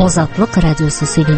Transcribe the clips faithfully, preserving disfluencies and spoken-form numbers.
Азатлык радиосы сөйлим.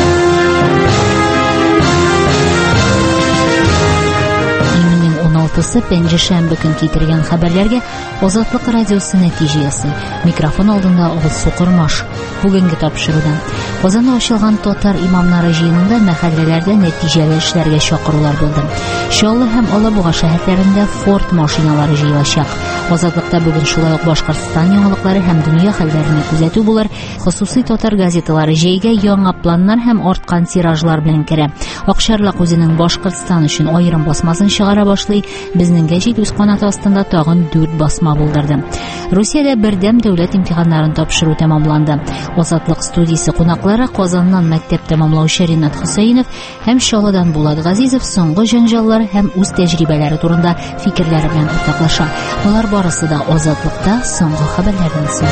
Июньнең он алтысы пәнҗешәмбе көн китергән хәбәрләргә Азатлык радиосы нәтиҗә ясый. Микрофон алдында Авыз Сукырмаш. Бүгенге тапшырудан Казанда ачылган татар имамнары җыенында мәхәлләләрдә нәтиҗәле эшләргә чакырулар булды. Чаллы һәм Алабуга шәһәрләрендә Ford машиналары җыелачак. Азатлыкта бүген шулай ук Башкортстан яңалыклары һәм дөнья хәлләрен күзәтү булыр. Хосусый татар газеталары җәйгә яңа планнар һәм арткан тиражлар белән керә. Акчарлак үзенең Башкортстан өчен аерым басмасын чыгара башлый. Безнең гәҗит үз канаты астында тагын дүрт басма булдырды. Русиядә бердәм дәүләт имтиханнарын тапшыру тәмамланды. Азатлык студиясе кунаклары Казаннан мәктәп тәмамлаучы Ринат Хусаинов һәм Чаллыдан Булат Газизов соңгы җәнҗаллар һәм үз тәҗрибәләре турында фикерләре белән уртаклаша. Булар барысы да Азатлыкта соңгы хәбәрләрдән соң.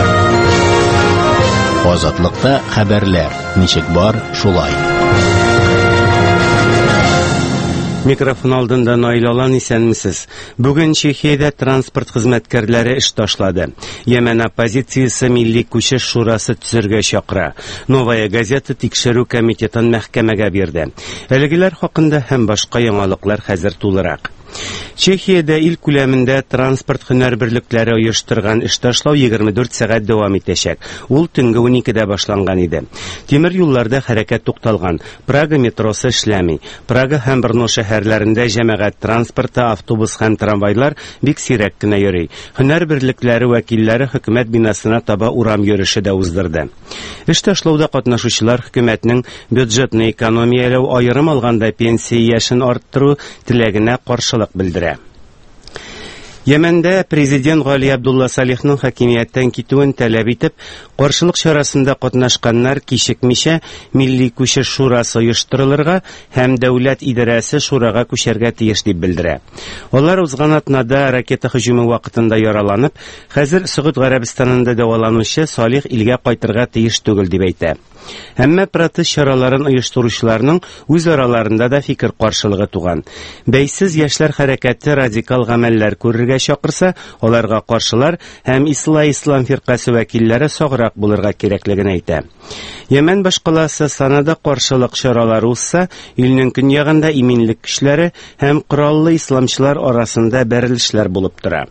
Азатлыкта хәбәрләр. Ничек бар, шулай. Микрофон алдында Наил Алан, исәнмесез. Бүген Чехиядә транспорт хезмәткәрләре эш ташлады. Йәмән оппозициясе Милли күчеш шурасы төзергә чакыра. Новая газета тикшерү комитетын мәхкәмәгә бирде. Әлегеләр хакында һәм башка яңалыклар хәзер тулырак. Чехиядә ил күләмендә транспорт һөнәр берлекләре оештырган эш ташлау егерме дүрт сәгать дәвам итәчәк. Ул төнге уникедә башланган иде. Тимер юлларда хәрәкәт тукталган. Прага метросы эшләми. Прага һәм Брно шәһәрләрендә җәмәгать транспорты, автобус һәм трамвайлар бик сирәк кенә йөри. Һөнәр берлекләре вәкилләре хөкүмәт бинасына таба урам йөреше дә уздырды. Эш ташлауда катнашучылар хөкүмәтнең бюджетны экономияләү, аерым алганда пенсия яшен арттыру теләгенә каршылык белдерә. Йәмәндә президент Гали Абдулла Салихның хакимияттән китүен таләп итеп, каршылык чарасында катнашканнар кичекмичә Милли күчеш шурасы оештырылырга һәм дәүләт идарәсе шурага күчәргә тиеш дип белдерә. Алар узган атнада ракета һөҗүме вакытында яраланып, хәзер Сәгъүд Гарәбистанында дәваланучы Салих илгә кайтырга тиеш түгел дип әйтә. Әмма протест чараларын оештыручыларның үз араларында да фикер каршылыгы туган. Бәйсез яшьләр хәрәкәте радикал гамәлләр күрергә чакырса, аларга каршылар һәм Ислай ислам фиркасы вәкилләре саграк булырга кирәклеген әйтә. Йәмән башкаласы санада каршылык чаралары узса, илнең көньягында иминлек көчләре һәм кораллы исламчылар арасында бәрелешләр булып тора.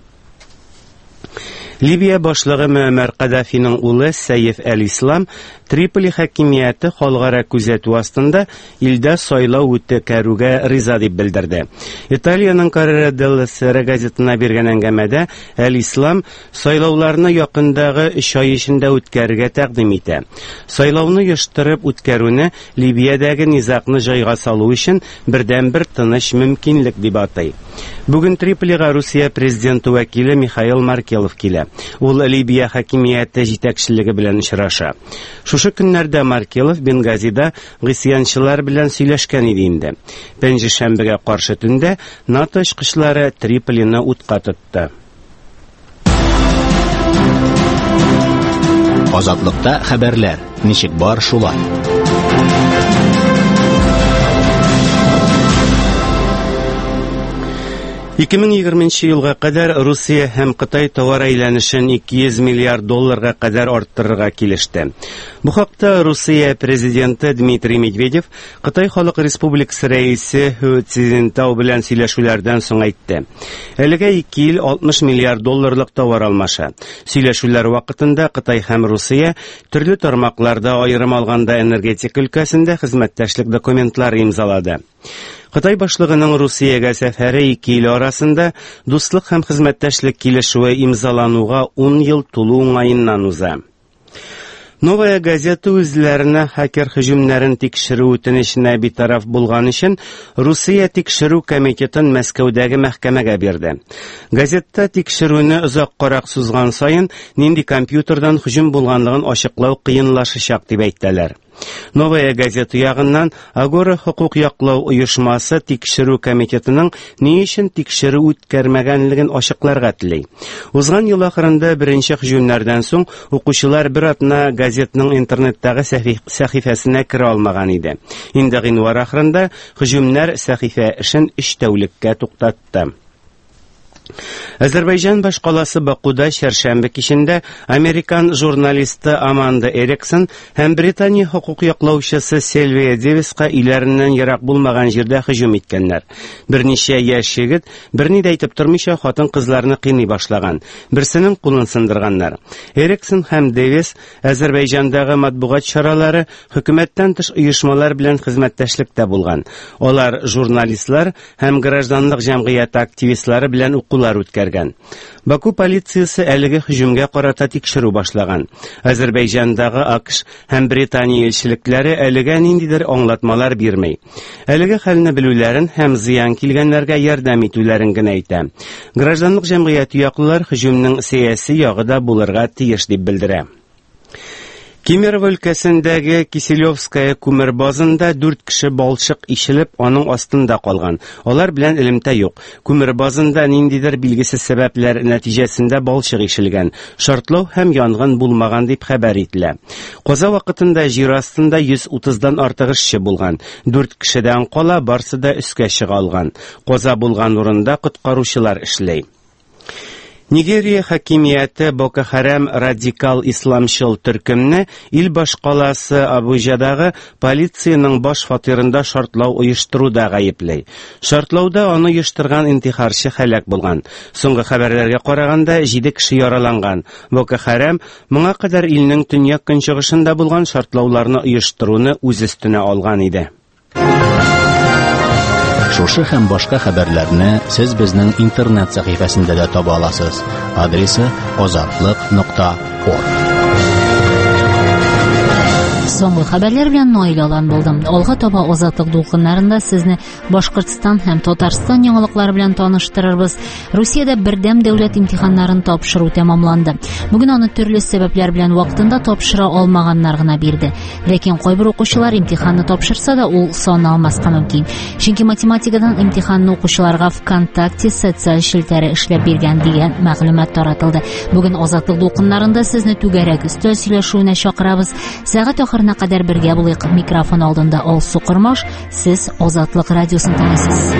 Либия башлыгы Мөәммәр Кадафиның улы Сәйф әл-Ислам Триполи хакимияте халыкара күзәтү астында илдә сайлау үткәрүгә риза дип белдерде. Италиянең Corriere della Sera газетына биргән әңгәмәдә әл-Ислам сайлауларны якындагы өч ай эчендә үткәрергә тәкъдим итә. Сайлауны оештырып үткәрүне Либиядәге низакны җайга салу өчен бердән-бер тыныч мөмкинлек дип атай. Бүген Триполига Русия президенты вәкиле Михаил Маркелов килә. Ул Либия хакимияте җитәкчелеге белән очраша. Шушы көннәрдә Маркелов Бенгазида гысьянчылар белән сөйләшкән иде инде. Пәнҗешәмбегә каршы төндә НАТО очкычлары Триполине утка тотты. Азатлыкта хәбәрләр. Ничек бар, шулай. ике мең егерменче елга кадәр Русия һәм Кытай товар әйләнешен ике йөз миллиард долларга кадәр арттырырга килеште. Бу хакта Русия президенты Дмитрий Медведев Кытай Халык Республикасы рәисе Ху Цзиньтау белән сөйләшүләрдән соң әйтте. Әлегә ике ил алтмыш миллиард долларлык товар алмаша. Сөйләшүләр вакытында Кытай һәм Русия төрле тармакларда, аерым алганда энергетик өлкәсендә хезмәттәшлек документлары имзалады. Кытай башлыгының Русиягә сәфәре ике ил арасында дуслык һәм хезмәттәшлек килешүе имзалануга ун ел тулу уңаеннан уза. Новая газета үзләренә хакер һөҗүмнәрен тикшерү үтенеченә битараф булган өчен Русия тикшерү комитетын Мәскәүдәге мәхкәмәгә бирде. Газетта тикшерүне озак карак сузган саен нинди компьютердан һөҗүм булганлыгын ачыклау кыенлашачак дип әйтәләр. Новая газета ягыннан Агора хукук яклау оешмасы тикшерү комитетының ни өчен тикшерү үткәрмәгәнлеген ачыкларга тели. Узган ел ахырында беренче һөҗүмнәрдән соң укучылар бер атна газетаның интернеттагы сәхифәсенә керә алмаган иде. Инде гыйнвар ахырында һөҗүмнәр сәхифә эшен өч тәүлеккә туктатты. Азербайҗан башкаласы Бакуда чәршәмбе кичендә американ журналисты Аманда Эриксон һәм Британия хукук яклаучысы Сильвия Дэвиска өйләреннән ерак булмаган җирдә һөҗүм иткәннәр. Берничә яшь егет берни дә әйтеп тормыйча хатын-кызларны кыйный башлаган. Берсенең кулын сындырганнар. Эриксон һәм Дэвис Азербайҗандагы матбугат чаралары, хөкүмәттән тыш оешмалар белән хезмәттәшлектә булган. Алар журналистлар һәм гражданлык җәмгыяте активистлары белән укулар үткәргән. Баку полициясе әлеге һөҗүмгә карата тикшерү башлаган. Азербайҗандагы АКШ һәм Британия илчелекләре әлегә ниндидер аңлатмалар бирмәй. Әлеге хәлне белүләрен һәм зыян килгәннәргә ярдәм итүләрен генә әйтә. Гражданлык җәмгыяте яклылар һөҗүмнең сәяси ягы да булырга тиеш дип белдерә. Кемерово өлкәсендәге Киселевская күмер базында дүрт кеше балчык ишелеп, аның астында калган. Алар белән элемтә юк. Күмер базында ниндидер билгесез сәбәпләр нәтиҗәсендә балчык ишелгән. Шартлау һәм янгын булмаган дип хәбәр ителә. Каза вакытында җир астында йөз утыздан артык эшче булган. Дүрт кешедән кала, барсы да өскә чыга алган. Каза булган урында коткаручылар эшләй. Нигерия хакимияте Боко Харам радикал исламчыл төркемне ил башкаласы Абуджадагы полициянең баш фатирында шартлау оештыруда гаепләй. Шартлауда аны оештырган интихарчы һәлак булган. Соңгы хәбәрләргә караганда җиде кеше яраланган. Боко Харам моңа кадәр илнең төньяк көнчыгышында булган шартлауларны оештыруны үз өстенә алган иде. Шушы һәм башка хәбәрләрне сез безнең интернет сәхифәсендә дә таба аласыз. Адресы озатлык нокта орг. Соңгы хәбәрләр белән Наил Алан булдым. Алга таба Азатлык дулкыннарында сезне Башкортстан һәм Татарстан яңалыклары белән таныштырырбыз. Русиядә бердәм дәүләт имтиханнарын тапшыру тәмамланды. Бүген аны төрле сәбәпләр белән вакытында тапшыра алмаганнар гына бирде. Ләкин кайбер укучылар имтиханны тапшырса да, ул саналмаска мөмкин. Чөнки математикадан имтиханны укучыларга ВКонтакте социаль шелтәре эшләп биргән дигән мәгълүмат таратылды. Бүген Азатлык дулкыннарында сезне түгәрәк өстәл сөйләшүенә чакырабыз. Сәгать ахырына кадәр бергә булыйк. Микрофон алдында Алсу Кормаш, сез Азатлык радиосын тыңлыйсыз.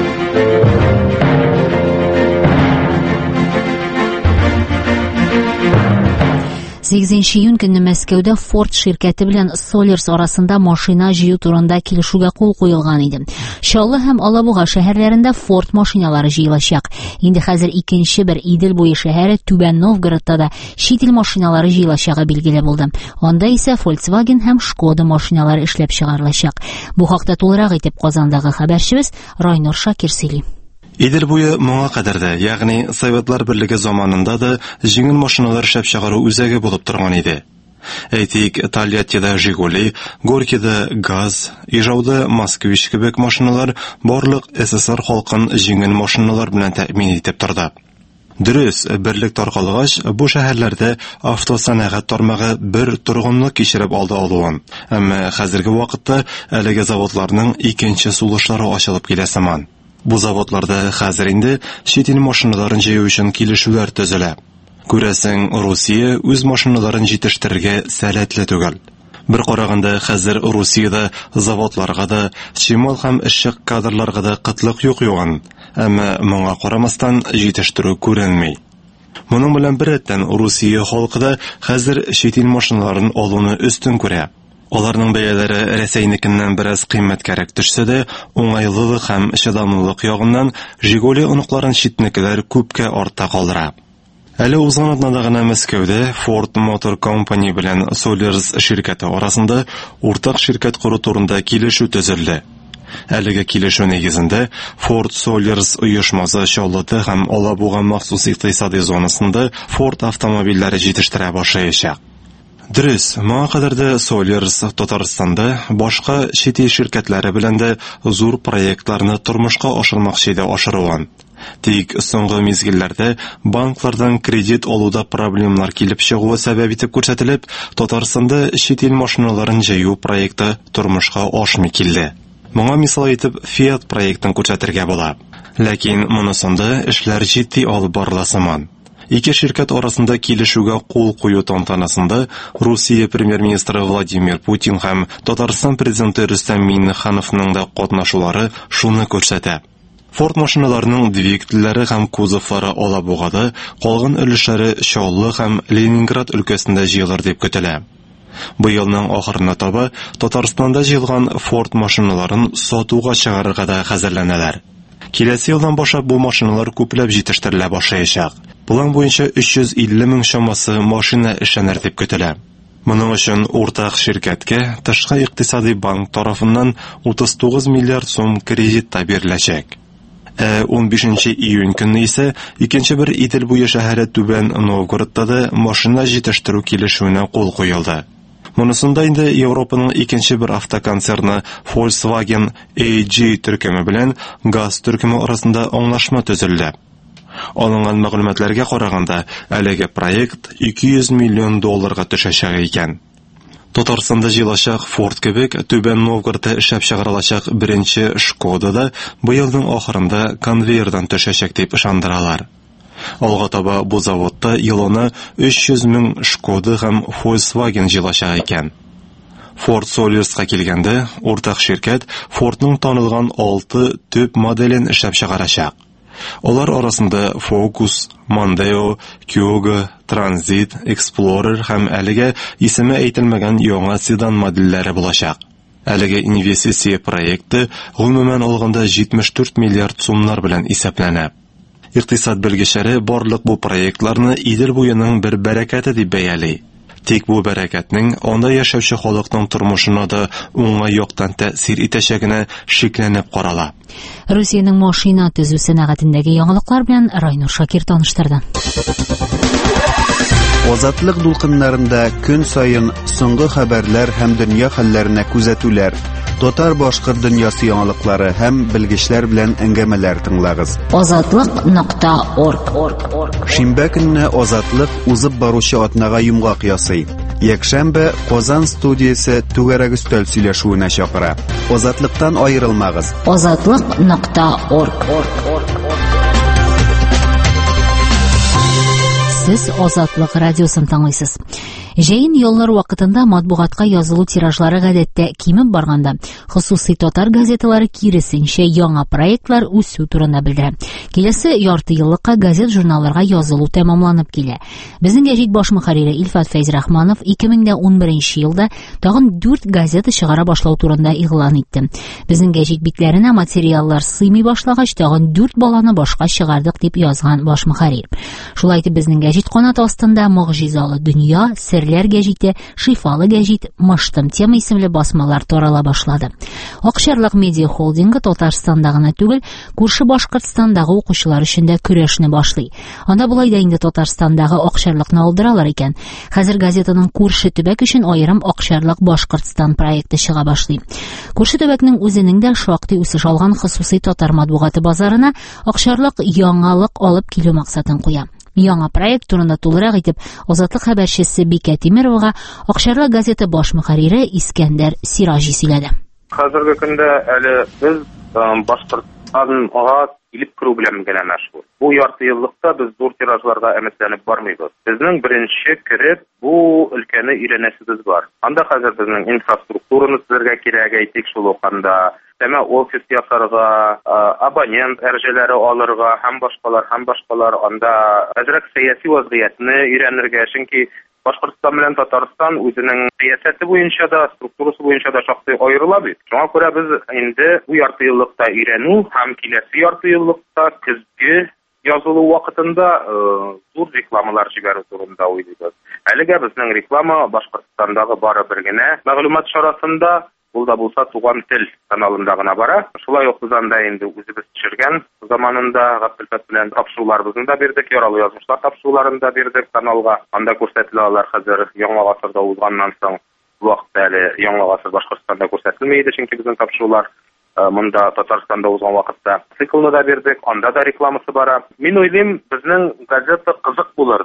сигезенче июнь көнне Мәскәүдә Ford ширкәте белән Solers арасында машина җыю турында килешүгә кул куелган иде. Чаллы һәм Алабуга шәһәрләрендә Ford машиналары җыелачак. Инде хәзер икенче бер Идел буе шәһәре Түбән Новгородта да чит ил машиналары җыелачагы билгеле булды. Анда исә Volkswagen һәм Skoda машиналары эшләп чыгарылачак. Бу хакта тулырак итеп Казандагы хәбәрчебез Райнур Шакир сөйли. Идел буе моңа кадәр дә, ягъни Советлар Берлеге заманында да җиңел машиналар эшләп чыгару үзәге булып торган иде. Әйтик, Тольяттида Жигули, Горькийда ГАЗ, Ижауда Москвич кебек машиналар барлык СССР халкын җиңел машиналар белән тәэмин итеп торды. Дөрес, берлек таркалгач, бу шәһәрләрдә автосәнәгать тармагы бер торгынлык кичереп алды алуын. Әмма хәзерге вакытта әлеге заводларның икенче сулышлары ачылып килә сыман. Бу заводларда хәзер инде чит ил машиналарын җыю өчен килешүләр төзелә. Күрәсең, Русия үз машиналарын җитештерергә сәләтле түгел. Бер караганда хәзер Русиядә заводларга да, чимал һәм эшче кадрларга да кытлык юк юган. Әмма моңа карамастан җитештерү күренми. Моның белән беррәттән Русия халкы да хәзер чит ил машиналарын алуны өстен күрә. Аларның бәяләре Рәсәйнекеннән бераз кыйммәткәрәк төшсә дә, уңайлылык һәм чыдамлылык ягыннан Жигули оныкларын читнекеләр күпкә артта калдыра. Әле узган атнада гына Мәскәүдә Ford Motor Company белән Solers ширкәте арасында уртак ширкәт кору турында килешү төзелде. Әлеге килешү нигезендә Ford Solers оешмасы Чаллыда һәм Алабуга махсус икътисади зонасында Ford автомобильләре җитештерә башлаячак. Дөрес, моңа кадәр дә Solers Татарстанда башка чит ил ширкәтләре белән дә зур проектларны тормышка ашырмакчы иде ашыруын. Тик соңгы мизгилләрдә банклардан кредит алуда проблемалар килеп чыгуы сәбәп итеп күрсәтелеп, Татарстанда чит ил машиналарын җыю проекты тормышка ашмый килде. Моңа мисал итеп Fiat проектын күрсәтергә була. Ләкин монысында эшләр җитди алып барыла сыман. Ике ширкәт арасында килешүгә кул кую тантанасында Русия премьер-министры Владимир Путин һәм Татарстан президенты Рөстәм Миңнехановның да катнашулары шуны күрсәтә. Ford машиналарының двигательләре һәм кузовлары Алабугада, калган өлешләре Чаллы һәм Ленинград өлкәсендә җыелыр дип көтелә. Бу елның ахырына таба Татарстанда җыелган Ford машиналарын сатуга чыгарырга да хәзерләнәләр. Киләсе елдан башлап бу машиналар күпләп җитештерелә башлаячак. План буенча өч йөз илле мең чамасы машина эшләнер дип көтелә. Моның өчен уртак ширкәткә Тышкы икътисади банк тарафыннан утыз тугыз миллиард сум кредит та биреләчәк. Ә он бишенче июнь көнне исә икенче бер Идел буе шәһәре Түбән Новгородта да машина җитештерү килешүенә кул куелды. Монысында инде Европаның икенче бер автоконцерны Volkswagen A G төркеме белән ГАЗ төркеме арасында аңлашма төзелде. Алынган мәгълүматларга караганда, әлеге проект ике йөз миллион долларга төшәчәк икән. Татарстанда җыелачак Ford кебек Түбән Новгородта эшләп чыгарылачак беренче Шкода да быелның ахырында конвейердан төшәчәк дип ышандыралар. Алга таба бу заводта елына өч йөз мең Шкода һәм Volkswagen җыелачак икән. Ford Solaris'ка килгәндә, уртак ширкәт Fordның танылган алты төп моделен эшләп чыгарачак. Алар арасында Focus, Mondeo, Kuga, Transit, Explorer һәм әлегә исеме әйтелмәгән яңа седан модельләре булачак. Әлеге инвестиция проекты гомумән алганда җитмеш дүрт миллиард сумнар белән исәпләнә. Икътисад белгечләре барлык бу проектларны Идел буеның бер бәрәкәте дип бәяли. Тик бу бәрәкәтнең анда яшәүче халыкның тормышына да уңай яктан тәэсир итәчәгенә шикләнеп карала. Русиянең машина төзү сәнәгатендәге яңалыклар белән Райнур Шакир таныштырды. Азатлык дулкыннарында көн сайын соңгы хәбәрләр һәм дөнья хәлләренә күзәтүләр, татар-башкорт дөньясы яңалыклары һәм белгечләр белән әңгәмәләр тыңлагыз. азатлык нокта орг. Шимбә көнне Азатлык узып баручы атнага йомгак ясый. Якшәмбе Казан студиясе түгәрәк өстәл сөйләшүенә чакыра. Азатлыктан аерылмагыз. азатлык нокта орг. Сез Азатлык радиосын тыңлыйсыз. Җәен еллар вакытында матбугатка язылу тиражлары гадәттә кимеп барганда, хосусый татар газеталары киресенчә яңа проектлар үсү турында белдерә. Киләсе ярты еллыкка газет-журналларга язылу тәмамланып килә. Безнең гәҗит баш мөхәррире Илфат Фәйзрахманов ике мең ун беренче елда тагын дүрт газета чыгара башлау турында игълан итте. Безнең гәҗит битләренә материаллар сыймый башлагач, тагын дүрт баланы башка чыгардык дип язган баш мөхәррир. Шулай итеп безнең гәҗит канат астында Могҗизалы дөнья, Серләр гәҗите, Шифалы гәҗит, Мыштым тема исемле басмалар тарала башлады. Акчарлык медиа холдингы Татарстанда гына түгел, күрше Башкортстандагы укучылар өчен дә көрәшне башлый. Анда булай да инде Татарстандагы акчарлыкны алдыралар икән. Хәзер газетаның күрше төбәк өчен аерым Акчарлык Башкортстан проекты чыга башлый. Күрше төбәкнең үзенең дә шактый үсеш алган хосусый татар матбугаты базарына Акчарлык яңалык алып килү максатын куя. Яңа проект турында тулырак итеп Азатлык хәбәрчесе Бикә Тимировага Акчарлык газета баш мөхәррире Искәндәр Сиражи сөйләде. Хәзерге көндә әле без Башкортстанга килеп керү белән генә мәшгуль. Бу ярты еллыкта без зур тиражларга өметләнеп бармыйбыз. Безнең беренче кереп бу өлкәне өйрәнәсебез бар. Анда хәзер безнең инфраструктураны төзергә кирәк, әйтик шул ук анда тәмә офис ясарга, абонент әрҗәләре алырга һәм башкалар һәм башкалар анда әзрәк сәяси вазгыятьне өйрәнергә, чөнки Башкортстан белән Татарстан үзенең сәясәте буенча да, структурасы буенча да шактый аерыла бит. Шуңа күрә без инде бу ярты еллыкта өйрәнү һәм киләсе ярты еллыкта көзге язылу вакытында зур рекламалар җибәрү турында уйлыйбыз. Әлегә безнең реклама Башкортстандагы бары бер генә мәгълүмат чарасында, ул да булса туган тел каналында гына бара. Шулай ук без анда инде үзебез төшергән заманында Габделфат белән тапшыруларыбызны да бирдек, яралы язмышлар тапшыруларын да бирдек каналга. Анда күрсәтелә алар хәзер яңа гасырда узганнан соң вакытта әле яңа гасыр Башкортстанда күрсәтелмәй иде, чөнки безнең тапшырулар монда Татарстанда узган вакытта циклны да бирдек, анда да рекламасы бара. Мин уйлыйм, безнең газета кызык булыр дип.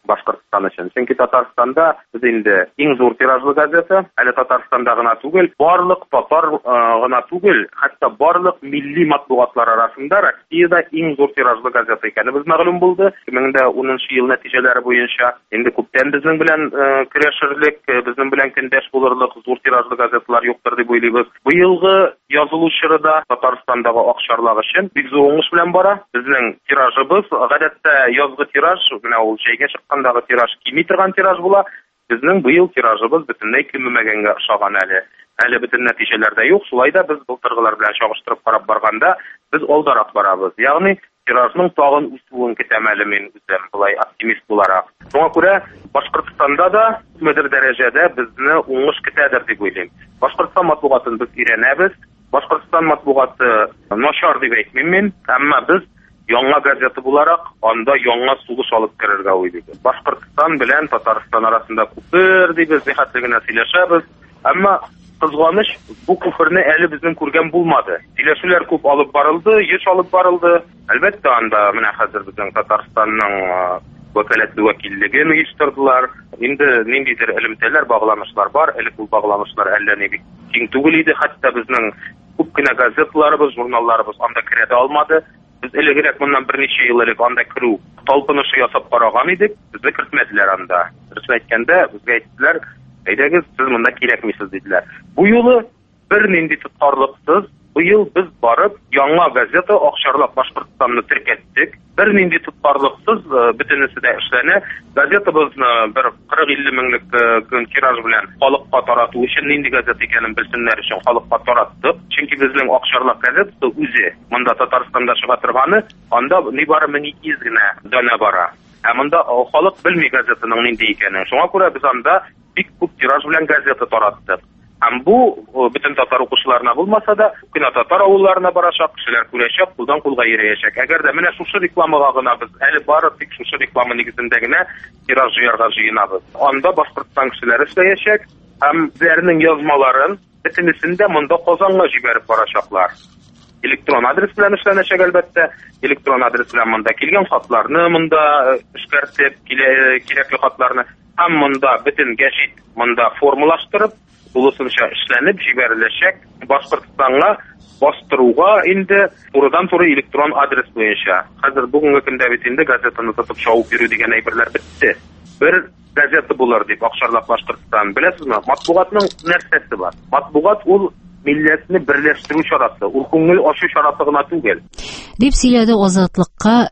Башкортстан өчен. Чөнки Татарстанда без инде иң зур тиражлы газета, әле Татарстанда гына түгел, барлык татар гына түгел, хәтта барлык милли матбугатлар арасында Россиядә иң зур тиражлы газета икәнебез мәгълүм булды. ике мең унынчы ел нәтиҗәләре буенча инде күптән безнең белән көрәшерлек, безнең белән көндәш булырлык зур тиражлы газеталар юктыр дип уйлыйбыз. Быелгы язылу чорында Татарстандагы акчарлак өчен бик зур уңыш белән бара. Безнең тиражыбыз гадәттә язгы тираж, менә ул җәйгә чыккандагы тираж кими торган тираж була. Безнең быел тиражыбыз бөтенләй кимемәгәнгә охшаган әле. Әле бөтен нәтиҗәләрдә юк. Шулай да без былтыргылар белән чагыштырып карап барганда без алдарак барабыз. Ягъни тиражның тагын үсүен көтәм әле мин үзем, булай оптимист буларак. Шуңа күрә Башкортстанда да күпмедер дәрәҗәдә безне уңыш көтәдер дип уйлыйм. Башкортстан матбугатын без өйрәнәбез. Башкортстан матбугаты начар дип әйтмим мин, әмма без яңа газета буларак анда яңа сугыш алып керергә уйлыйбыз. Башкортстан белән Татарстан арасында күпер дибез, бихәтле генә сөйләшәбез, әмма кызганыч, бу күперне әле безнең күргән булмады. Сөйләшүләр күп алып барылды, еш алып барылды. Әлбәттә, анда менә хәзер безнең Татарстанның вәкаләтле вәкиллеген оештырдылар. Инде ниндидер элемтәләр, багланышлар бар. Элек ул багланышлар әллә ни бик киң түгел иде. Хәтта безнең күп кенә газеталарыбыз, журналларыбыз анда керә дә алмады. Без элегрәк моннан берничә ел элек анда керү талпынышы ясап караган идек. Безне кертмәделәр анда. Дөрес әйткәндә, безгә әйттеләр, әйдәгез, сез монда кирәкмисез диделәр. Бу юлы бер нинди тоткарлыксыз, бу ел без барып яңа газета Акчарлак Башкортстанны теркәттек. Бер нинди тоткарлыксыз, бөтенесе дә эшләнә. Газетабызны бер кырык илле меңлек көн тираж белән халыкка тарату өчен нинди газета икәнен белсеннәр өчен халыкка тараттык. Чөнки безнең Акчарлак газетасы үзе монда Татарстанда чыга торганы, анда нибары мең ике йөз генә данә бара. Ә монда халык белми газетаның нинди икәнен. Шуңа күрә без анда бик күп тираж белән газета тараттык. Һәм бу бөтен татар укучыларына булмаса да, кына татар авылларына барачак, кешеләр күрәчәк, кулдан кулга йөрәячәк. Әгәр дә менә шушы рекламага гына без әле бары тик шушы реклама нигезендә генә тираж җыярга җыенабыз. Анда Башкортстан кешеләре эшләячәк һәм үзләренең язмаларын бөтенесен дә монда Казанга җибәреп барачаклар. Электрон адрес белән эшләнәчәк әлбәттә. Электрон адрес белән монда килгән хатларны монда эшкәртеп, кирәкле хатларны һәм монда бөтен гәҗит монда формалаштырып, тулысынча эшләнеп җибәреләчәк. Башкортстанга бастыруга инде турыдан-туры электрон адрес буенча. Хәзер бүгенге көндә бит инде газетаны тотып шауып йөрү дигән әйберләр бетте. Бер газета булыр дип Акчарлак Башкортстан. Беләсезме, матбугатның нәрсәсе бар? Матбугат ул милләтне берләштерү чарасы, ул күңел ачу чарасы гына түгел. Дип сөйләде Азатлыкка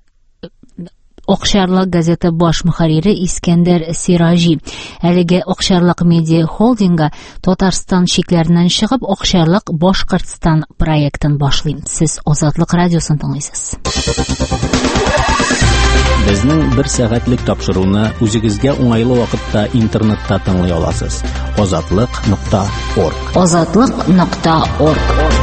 Акчарлак газета баш мөхәррире Искәндәр Сиражи. Әлеге Акчарлак медиа холдинга Татарстан шикләреннән чыгып Акчарлак Башкортстан проектын башлый. Сез Азатлык радиосын тыңлыйсыз. Безнең бер сәгатьлек тапшыруны үзегезгә уңайлы вакытта интернетта тыңлый аласыз. азатлык нокта орг. азатлык нокта орг.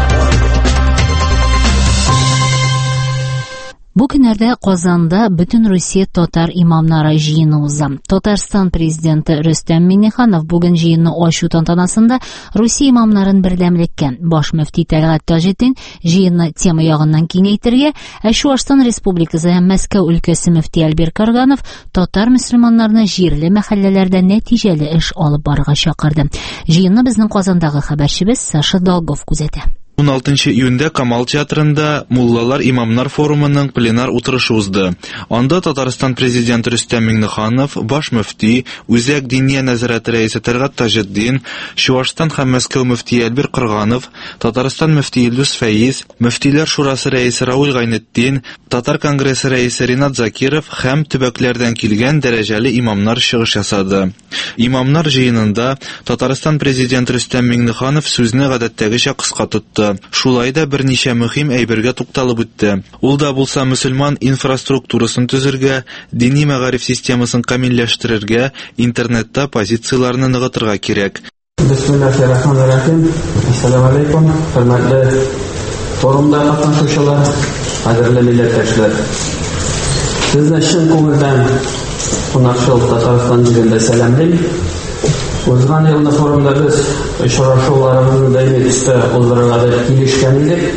Бу көннәрдә Казанда бөтен Русия татар имамнары җыены уза. Татарстан президенты Рөстәм Миңнеханов бүген җыенны ачу тантанасында Русия имамнарын бердәмлеккән. Баш мөфти Тәлгать Таҗетдин җыенны тема ягыннан киңәйтергә, ә Чуашстан Республикасы һәм Мәскәү өлкәсе мөфти Альбер Карганов татар мөселманнарны җирле мәхәлләләрдә нәтиҗәле эш алып барырга чакырды. Җыенны безнең Казандагы хәбәрчебез Саша Долгов күзәтә. он алтынчы июньдә Камал театрында Муллалар имамнар форумының пленар утырышы узды. Анда Татарстан президенты Рөстәм Миңнеханов, баш мөфти, үзәк диния нәзарәте рәисе Тәлгать Таҗетдин, Чуашстан һәм Мәскәү мөфти Альбер Карганов, Татарстан мөфти Илдус Фәиз, мөфтиләр шурасы рәисе Раул Гайнетдин, Татар конгрессы рәисе Ринат Закиров һәм төбәкләрдән килгән дәрәҗәле имамнар чыгыш ясады. Имамнар җыенында Татарстан президенты Рөстәм Миңнеханов сүзне гадәттәгечә кыска тотты. Шулай да берничә мөһим әйбергә тукталып үтте. Ул да булса мөселман инфраструктурасын төзергә, дини мәгариф системасын камилләштерергә, интернетта позицияләрне ныгытырга кирәк. Бисмиллаһир-рахманир-рахим. Ассаламу алейкум. Хөрмәтле форумда катнашучылар, кадерле милләттәшләр. Сезне чын күңелдән кунакчыл Татарстан җирендә сәламлыйм. Узган елны форумда без очрашуларыбызны даими төстә уздырырга килешкән идек.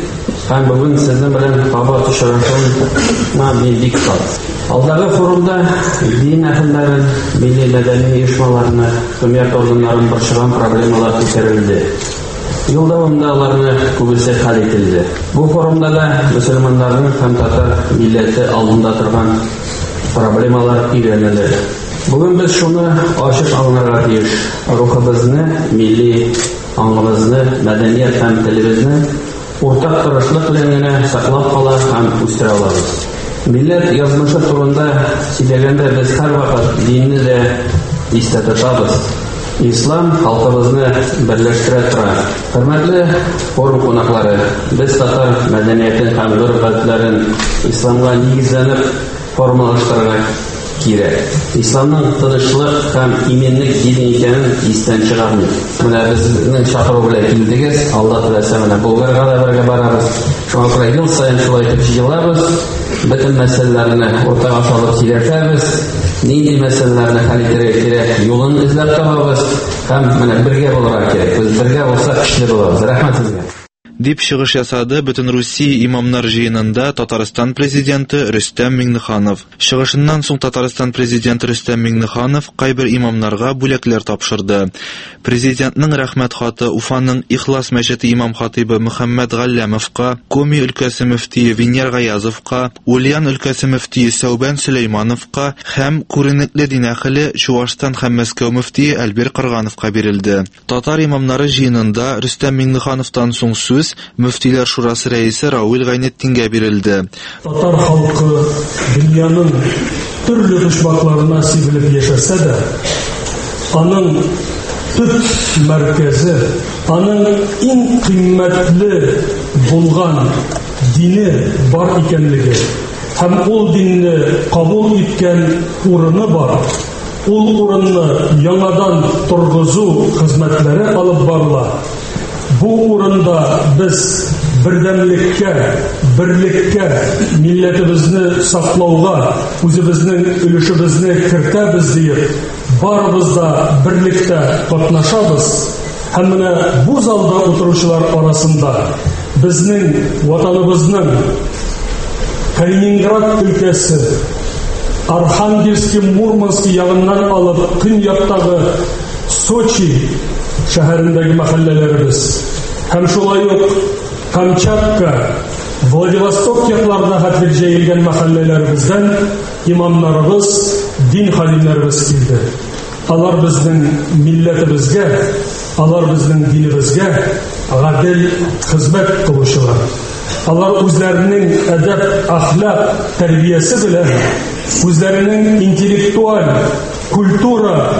һәм бүген сезнең белән кабат очрашуына мин бик шат. Алдагы форумда дин әһелләрен, милли мәдәни оешмаларны, хөкүмәт органнарын борчыган проблемалар күтәрелде. Ел дәвамында аларны күбесе хәл ителде. Бу форумда да мөселманнарның һәм татар милләте алдында торган проблемалар өйрәнелде. Бүген без шуны ачык аңларга тиеш. Рухыбызны, милли аңыбызны, мәдәният һәм телебезне уртак тырышлык белән генә саклап кала һәм үстерә алабыз. Милләт язмышы турында сөйләгәндә без һәрвакыт динне дә истә тотабыз. Ислам халкыбызны берләштерә тора. Хөрмәтле форум кунаклары, без татар мәдәниятен һәм гөрәфләрен исламга нигезләнеп формалаштырырга кирәк. Исламның тынычлык һәм именлек дин икәнен истән чыгармыйк. Менә безнең чакыру белән килдегез, Алла теләсә менә Булгарга да бергә барабыз. Шуңа күрә ел саен шулай итеп җыелабыз, бөтен мәсьәләләрне уртага салып сөйләшәбез. Нинди мәсьәләләрне хәл итәргә кирәк, юлын эзләп табабыз һәм менә бергә булырга кирәк. Без бергә булсак көчле булабыз. Рәхмәт сезгә. Дип чыгыш ясады Бөтен Русия имамнар җыенында Татарстан президенты Рөстәм Миңнеханов. Чыгышыннан соң Татарстан президенты Рөстәм Миңнеханов кайбер имамнарга бүләкләр тапшырды. Президентның рәхмәт хаты Уфаның Ихлас мәчете имам хатибы Мөхәммәд Галләмовка, Коми өлкәсе мөфтие Венер Гаязовка, Ульян өлкәсе мөфтие Сәүбән Сөләймановка һәм күренекле дин әһеле Чуашстан һәм Мәскәү мөфтие Әлбир Кыргановка бирелде. Татар имамнары җыенында Рөстәм Миңнехановтан соң сүз Мөфтиләр шурасы рәисе Рауил Гайнетдингә бирелде. Татар халкы дөньяның төрле почмакларына сибелеп яшәсә дә, аның төп мәркәзе, аның иң кыйммәтле булган дине бар икәнлеге һәм ул динне кабул иткән урыны бар. Ул урынны яңадан торгызу хезмәтләре алып барыла. Бу урында без бердәмлеккә, берлеккә, милләтебезне саклауга, үзебезнең өлешебезне кертәбез диеп, барыбыз да берлектә катнашабыз. Һәм менә бу залда утыручылар арасында безнең ватаныбызның Калининград өлкәсе, Архангельский, Мурманский ягыннан алып көньяктагы Сочи шәһәрендәге мәхәлләләребез һәм шулай ук Камчатка, Владивосток якларында хәтлек җәелгән мәхәлләләребездән имамнарыбыз, дин хәлимнәребез килде. Алар безнең милләтебезгә, алар безнең динебезгә гадел хезмәт кылучылар. Алар үзләренең әдәп, әхлак тәрбиясе белән, үзләренең интеллектуаль культура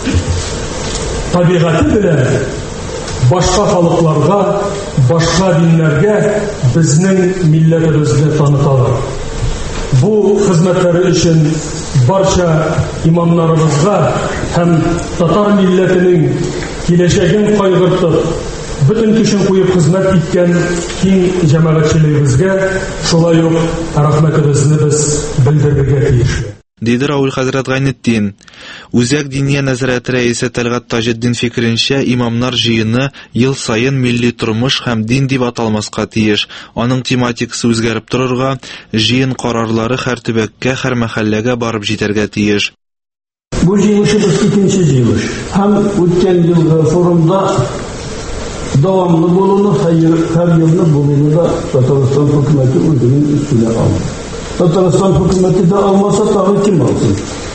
табигаты белән башка халыкларга, башка диннәргә безнең милләтебезне таныталар. Бу хезмәтләре өчен барча имамнарыбызга һәм татар милләтенең киләчәген кайгыртып, бөтен көчен куеп хезмәт иткән киң җәмәгатьчелегебезгә шулай ук рәхмәтебезне без белдерергә тиеш. Диде Рауил хәзрәт Гайнетдин. Үзәк диния нәзарәте рәисе Тәлгать Таҗетдин фикеренчә, имамнар җыены ел саен милли тормыш һәм дин дип аталмаска тиеш. Аның тематикасы үзгәреп торырга, җыен карарлары һәр төбәккә, һәр мәхәлләгә барып җитәргә тиеш. Бу җыелышыбыз икенче җыелыш. Һәм үткән елгы форумда дәвамлы булуны, һәр елны булуны да Татарстан хөкүмәте үзенең өстенә алды. Татарстан хөкүмәте дә алмаса, тагы ким алсын?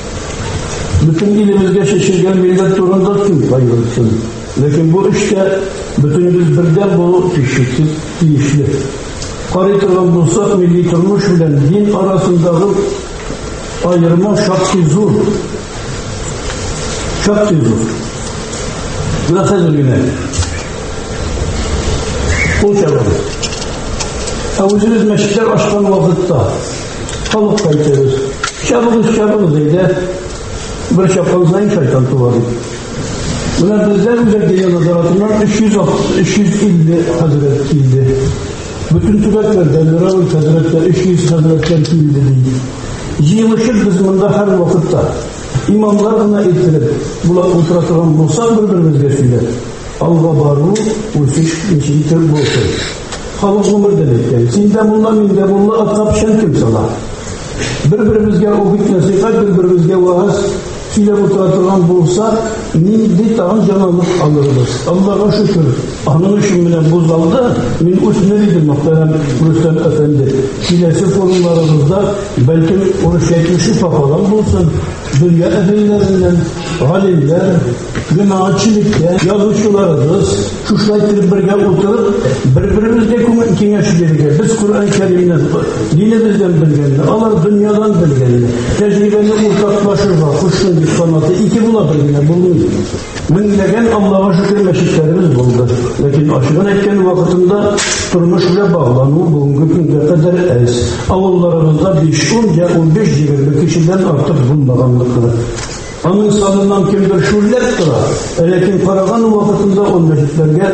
Bütün ilimizge şişirgen millet turunda kim kayırırsın? Lakin bu işte bütünümüz birden bu tişiksiz, tişli. Karıtırgan bulsak milli turmuş bilen din arasındağı ayırma şartı zor. Şartı zor. Biraz ezilene. O çabuk. Avuzunuz meşikler açkan vakitte kalıp kayıtırız. Çabukuz çabukuz eyde. Bir şapkanızdan şeytan tuvadı. Bunlar bizler üzerinde nazaratından üç yüz elli hazret ildi. Bütün tübetlerden, Ravul hazretler, üç yüz hazretler ildi değil. Yığılışır biz bunda her vakitte. İmamlarına eğitirip, bula oturatulan bulsak birbirimizge söyler. Alga baru, usuş, inşitir bulsun. halk ömürden etken. Sinde mulla, minde mulla, atla pişen kim sana? Bir-birimizge okut nasihat, bir-birimizge vaaz söylep oturatan bolsa, neydi tağın cananlık alırız. Allah'a şükür. Anın üçün bilen bu zalda, min üstüne dedim muhterem Rüstem Efendi. Kilesi forumlarımızda belki oruç yetmişi falan bulsun. Dünya ehillerinden, alimler, cemaatçilikler, yazışçılarımız, şuşlaytırıp birge oturup, birbirimizde kengeşi gerike. Biz Kur'an-ı Kerim'den, dinimizden bilgenini, alır dünyadan bilgenini, tecrübeni ortaklaşırlar, kuşun bir sanatı, iki bulabilirler, bulmuyor. Minlegen Allah'a şükür meşitlerimiz buldu. Lakin aşırın etken vakitinde durmuş ve bağlanıyor, bugünkü günde kadar ez. Avullarımızda beş on on beş yirmi kişiden artık bulmaganlıkları. Anın salından kimdir şullettir. Lakin paragan vakitinde o meşitlerge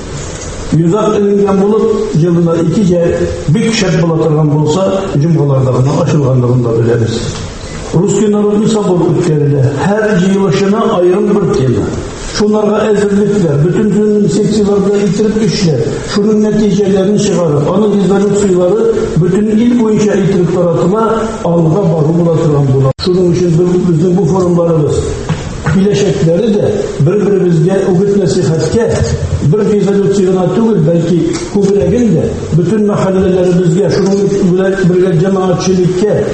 yüzak elinden bulup yılına ikice bir kişet bulatırgan bulsa cumhulardağına aşılganlığında bileriz. Ruski Narodni Sabor ülkelerinde her yılışına ayrım bir kelime. Şunlarga ezirlikler, bütün tüm seksiyalarda itirip işler, şunun neticelerini çıkarıp, anın izlenüksüyleri bütün il boyunca itirip taratıla alga barı bulatıran bula. Şunun için bizim bu forumlarımız, bileşekleri de birbirimizge ugit nasihatke, bir izlenüksüyana tügül belki kubregin de bütün mahallelerimizge, şunun birge cemaatçilikke,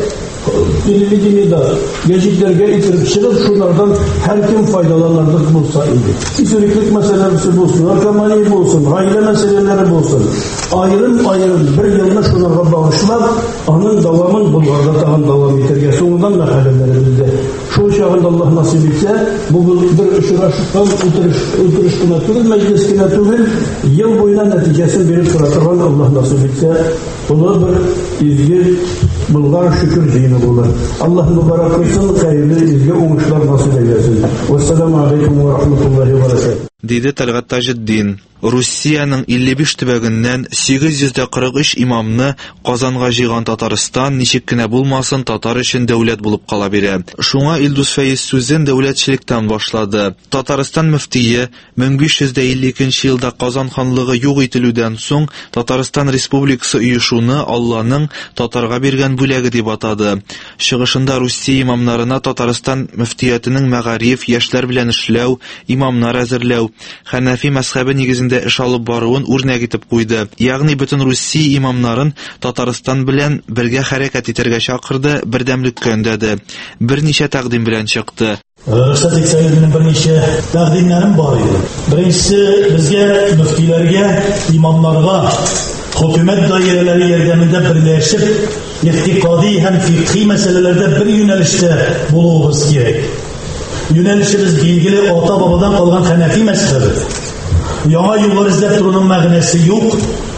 Dilini da geciklerge itirip çıkıp şunlardan her kim faydalanırdık bulsa idi. İsiriklik meselesi bulsun, arkamani bulsun, aile meseleleri bulsun. Ayrım ayrım bir yılına şunlara bağışlar, anın davamın bulgarda dağın devam etirge. Sonundan mehalelerimizde. Şu şahında Allah nasip etse, bugün bir ışıraşıktan oturuşkuna tügül, mecliskine tügül, yıl boyuna neticesini verip sıratıran Allah nasip etse, bunu bir izgi Bulgar şükür dini bulur. Allah mübarek kılsın, hayırlı izge oğuşlar nasip eylesin. Vesselamu aleykum ve rahmetullahi ve berekatuhu. Dedi Talgat Tajiddin. Rusiyaның илле биш төбәгеннән сигез йөз кырык өч имамны Казанга җыйган Татарстан ничек кенә булмасын татар өчен дәүләт булып кала бирә. Шуңа Илдус Фәиз сүзен дәүләтчелектән башлады. Татарстан мөфтие мең биш йөз илле икенче елда Казан ханлыгы юк ителүдән соң Татарстан Республикасы оешуны Алланың татарга биргән бүләге дип атады. Чыгышында Русия имамнарына Татарстан мөфтиятының мәгариф, яшьләр белән эшләү, имамнар әзерләү, Хәнәфи мәзһәбе нигезендә эш алып баруын үрнәк итеп куйды. Ягъни бөтен Русия имамнарын Татарстан белән бергә хәрәкәт итәргә чакырды, бердәмлеккә өндәде. Берничә тәкъдим белән чыкты. Рөхсәт итсәгез, минем берничә тәкъдимнәрем бар иде. Беренчесе, безгә мөфтиләргә, имамнарга хөкүмәт даирәләре ярдәмендә берләшеп, иктикади һәм фикhi мәсьәләләрдә бер юнәлештә булуыбыз кирәк. Юнәлешебез билгеле ата-бабадан калган Хәнәфи мәзһәбе. Яңа юллар эзләп торуның мәгънәсе юк.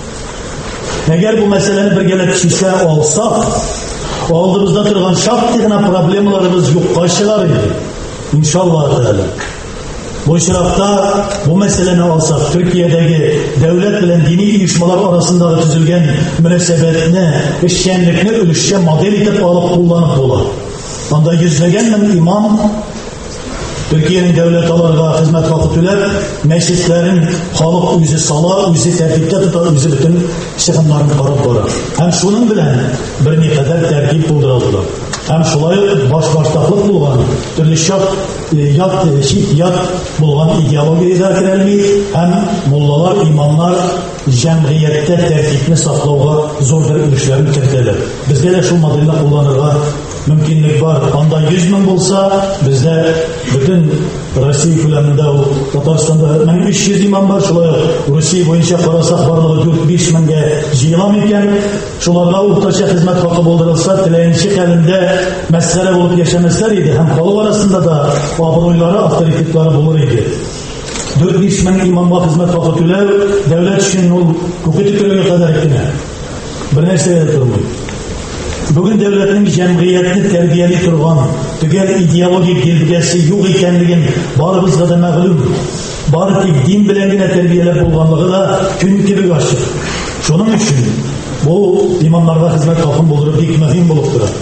Әгәр бу мәсьәләне бергәләп чишә алсак, алдыбызда торган шактый гына проблемаларыбыз юкка чыгар иде. Иншаллаһ тәала. Бу очракта бу мәсьәләне алсак, Төркиядәге дәүләт белән дини оешмалар арасындагы төзелгән мөнәсәбәтне, эшчәнлекне өлешчә модель итеп алып кулланып була. Анда йөзләгән мең имам Türkiye'nin devlet alarga hizmet hakkı tüler, meclislerin halk üzi sala, üzi tertipte tutar, üzi bütün çıkımlarını karab barar. Hem şunun bilen bir ne kadar tertip bulduraldılar. Hem şulay baş-baştaklık bulgan, türlü şart, yat, şit, yat bulgan ideologiya zakirelmeyi, hem mullalar, imamlar cemiyette tertipini saklauga zordur ülüşlerini kerteler. Bizde de şu modelle kullanırga mümkünlük var. Anda yüz bin bulsa, bizde bütün Rusya küleminde, Tataristan'da men üç yüz imam var. Şulay Rusya boyunca karasak varlığı dört beş menge jiylam iken, şularla ortaça hizmet hakkı buldurulsa, tileyinçik elinde mesele bulup yaşamışlar idi. Hem kalıp arasında da abroyları, avtoritetleri bulur idi. dört beş menge imamla hizmet hakkı tüler, devlet için hukuki tülüğe kadar ekine. Bir nesneye durmuyor. Bugün devletin cemiyetini terbiyeli turgan, tügel ideologik gelgesi yok ikenligin barımızda da məğlum. Barı tek din bilengine terbiyelep bulganlığı da gün gibi açık. Şunun için bu imamlarda hizmet hakkın bulurup dik mühim bulup durar.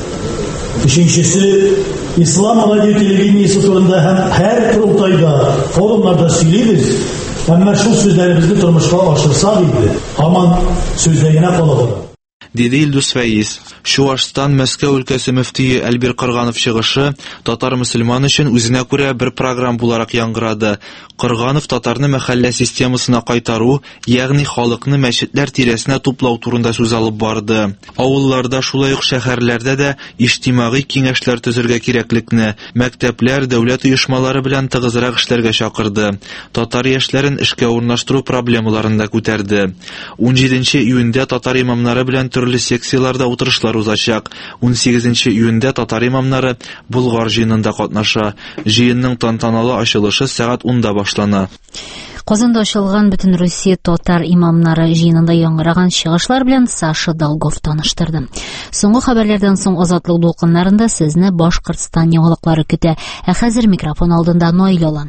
İkincisi, İslam radyo televizyonu turunda hem her kurultayda, forumlarda söyleriz. Әмма шул сүзләребезне тормышка ашырсак иде, һаман сүздә генә калабыз. Диде Илдус Фәиз. Чувашстан Мәскәү өлкәсе мөфтие Әлбир Кырганов чыгышы татар мөселман өчен үзенә күрә бер программ буларак яңгырады. Кырганов татарны мәхәллә системасына кайтару, ягъни халыкны мәчетләр тирәсенә туплау турында сүз алып барды. Авылларда, шулай ук шәһәрләрдә дә иҗтимагый киңәшләр төзергә кирәклекне, мәктәпләр, дәүләт оешмалары белән тыгызрак эшләргә чакырды. Татар яшьләрен эшкә урнаштыру проблемаларын да күтәрде. ун җиденче июньдә татар имамнары белән төрле секцияларда утырышлар узачак. ун сигезенче июньдә татар имамнары Болгар җыенында катнаша. Җыенның тантаналы ачылышы сәгать унда башлана. Казанда ачылган Бөтен Русия татар имамнары җыенында яңгыраган чыгышлар белән Саша Долгов таныштырды. Соңгы хәбәрләрдән соң Азатлык дулкыннарында сезне Башкортстан яңалыклары көтә. Ә хәзер микрофон алдында Наил Алан.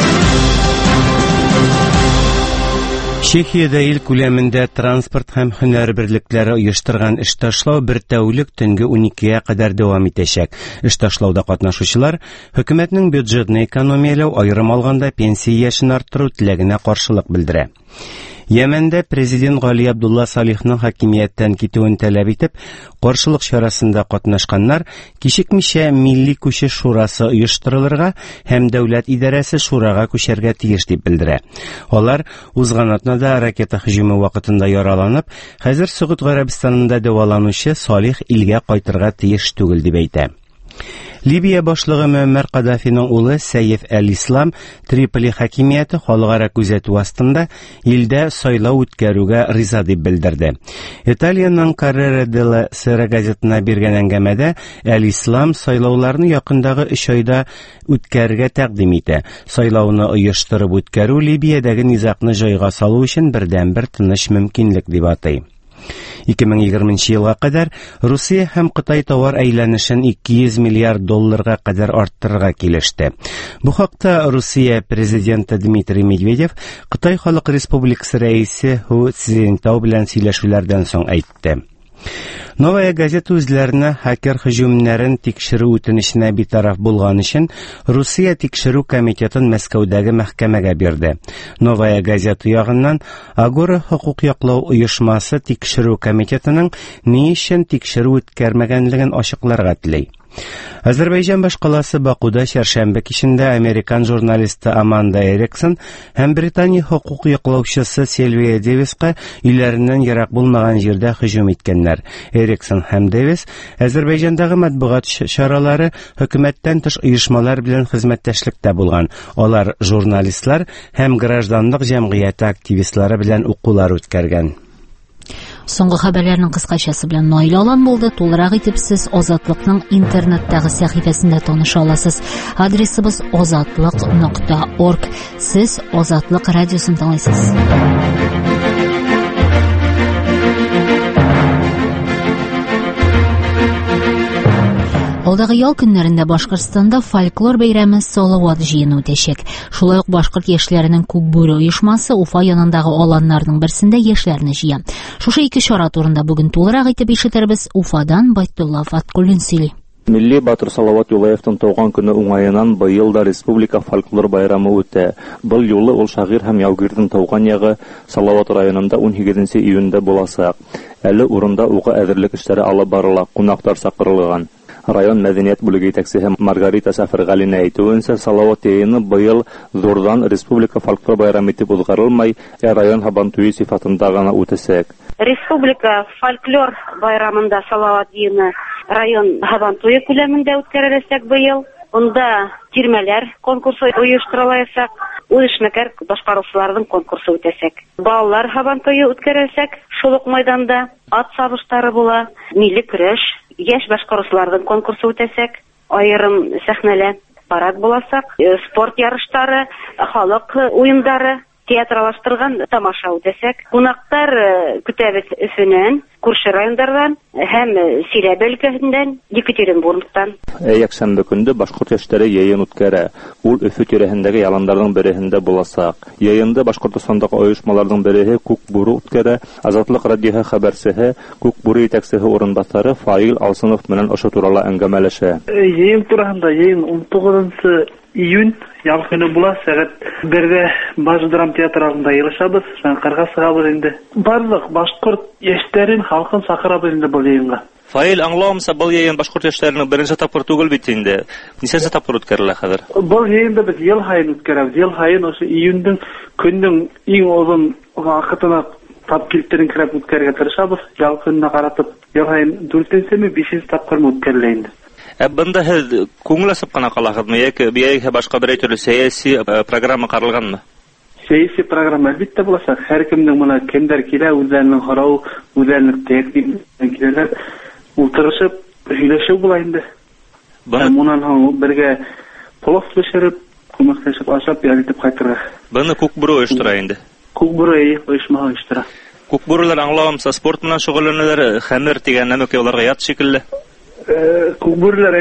Чехиядә ил күләмендә транспорт һәм һөнәр берлекләре оештырган эш ташлау бер тәүлек төнге уникегә кадәр дәвам итәчәк. Эш ташлауда катнашучылар хөкүмәтнең бюджетны экономияләү, аерым алганда пенсия яшен арттыру теләгенә каршылык белдерә. Йәмәндә президент Гали Абдулла Салихның хакимияттән китүен таләп итеп, каршылык чарасында катнашканнар кичекмичә Милли күчеш шурасы оештырылырга һәм дәүләт идарәсе шурага күчәргә тиеш дип белдерә. Алар узган атнада ракета һөҗүме вакытында яраланып, хәзер Сәгъүд Гарәбистанында дәваланучы Салих илгә кайтырга тиеш түгел дип әйтә. Либия башлыгы Муаммар Каддафиның улы Сәйф әл-Ислам Триполи хакимияте халыкара күзәтү астында илдә сайлау үткәрүгә риза дип белдерде. Италиянең Corriere della Sera газетына биргән әңгәмәдә әл-Ислам сайлауларны якындагы өч айда үткәрергә тәкъдим итә. Сайлауны оештырып үткәрү Либиядәге низакны җайга салу өчен бердән-бер тыныч мөмкинлек дип атый. ике мең егерменче елга кадәр Русия һәм Кытай товар әйләнешен ике йөз миллиард долларга кадәр арттырырга килеште. Бу хакта Русия президенты Дмитрий Медведев Кытай Халык Республикасы рәисе Ху Цзиньтау белән сөйләшүләрдән соң әйтте. Новая газета үзләренә хакер һөҗүмнәрен тикшерү үтенеченә битараф булган өчен Русия тикшерү комитетын Мәскәүдәге мәхкәмәгә бирде. Новая газета ягыннан Агора хукук яклау оешмасы тикшерү комитетының ни өчен тикшерү үткәрмәгәнлеген ачыкларга теләй. Азербайҗан башкаласы Бакуда чәршәмбе кичендә американ журналисты Аманда Эриксон һәм Британия хукук яклаучысы Сильвия Дэвиска өйләреннән ярак булмаган җирдә һөҗүм иткәннәр. Эриксон һәм Дэвис Азербайҗандагы матбугат чаралары хөкүмәттән тыш оешмалар белән хезмәттәшлектә булган. Алар журналистлар һәм гражданлык җәмгыяте активистлары белән укулар үткәргән. Соңгы хәбәрләрнең кыскачасы белән Наил Алан булды. Тулырак итеп сез Азатлыкның интернеттагы сәхифәсендә таныша аласыз. Адресыбыз азатлык нокта орг. Сез Азатлык радиосын тыңлыйсыз. Алдагы ял көннәрендә Башкортстанда фольклор бәйрәме Салават җыены үтәчәк. Шулай ук башкорт яшьләренең Күкбүре оешмасы Уфа янындагы аланнарның берсендә яшьләрне җыя. Шушы ике чара турында бүген тулырак итеп ишетербез. Уфадан Байтулла Фаткуллин сөйли. Милли батыр Салават Юлаевтың туган көне уңаеннан быел да республика фольклор байрамы үтә. Был юлы ул шагыйрь һәм яугирдин туган ягы Салават районында ун сигезенче июньдә булачак. Әле урында ука әзерлек эшләре алып барыла, кунаклар чакырылган. Район мәдәният бүлеге итәкчесе Маргарита Сафаргалина әйтүенчә, Салават җыены быел зурдан республика фольклор байрамы итеп узгарылмай, ә район һабантуи сыйфатында гына үтәчәк. Республика фольклор байрамында Салават җыены район һабантуи күләмендә үткәреләчәк быел. Онда тирмәләр конкурсы оештырылачак, үз эшмәкәр башкаручыларның конкурсы үтәчәк. Балалар һабантуи үткәреләчәк, шул ук майданда ат сабыштары була, милли көрәш, яшь башкаручыларның конкурсы үтәчәк, аерым сәхнәләр, парад булачак, спорт ярышлары, халык уеннары, театралаштырган тамаша үтәчәк. Кунактар көтәбез Өфөнән, күрше районнардан һәм Силәбе өлкәсеннән, Екатеринбургтан. Якшәмбе көнде башкорт яшьләре йыйын үткәрә. Ул Өфө тирәһендәге яландарның береһендә булачак. Йыйында Башкортостандагы оешмаларның береһе Күкбүре үткәрә. Азатлык радиоһы хәбәрчесе, Күкбүре итәкчесе урынбасары Фаил Алсынов менән ошо турыда әңгәмәләшә. Йыйын турында йыйын ун тугызынчы июнь ял көне була, сәгать бердә Баш драм театрында йылышабыз, Шаңкарга сыгабыз инде. Барлык башкорт яшьләрен, халкын сакырабыз инде бу йыйынга. Фаил, аңлавымса, был йыйын башкорт яшьләренең беренче тапкыр түгел бит инде. Ничәнче тапкыр үткәрелә хәзер? Бу йыйында без ел һайын үткәрәбез. Ел һайын ошо июньнең көннең иң озын вакытына тап килтерен кирәп үткәрергә тырышабыз. Ял көненә каратып, ел һайын дүртенчеме, бишенче тапкыр үткәрелә инде. Ә бында һез күңелсеп кына каласызмы, яки бияге башка бер төрле сәяси программа каралганмы? Сәяси программа әлбәттә булачак. Һәр кемнең моны кемдер килә, үзләренең харау, үзләренең тәкъдим киләләр, утырышып, һөйләшү була инде. Моннан һәм бергә плов пешереп, күмәкләшеп ашап, ялитып кайтырга. Буны Күкбүре оештыра инде. Күкбүре оешма оештыра. Күкбүреләр аңлавымса спорт менән шөгыльләнәләр, хәмер дигән нәмәкәй уларга ят шикелле. Күкбүреләр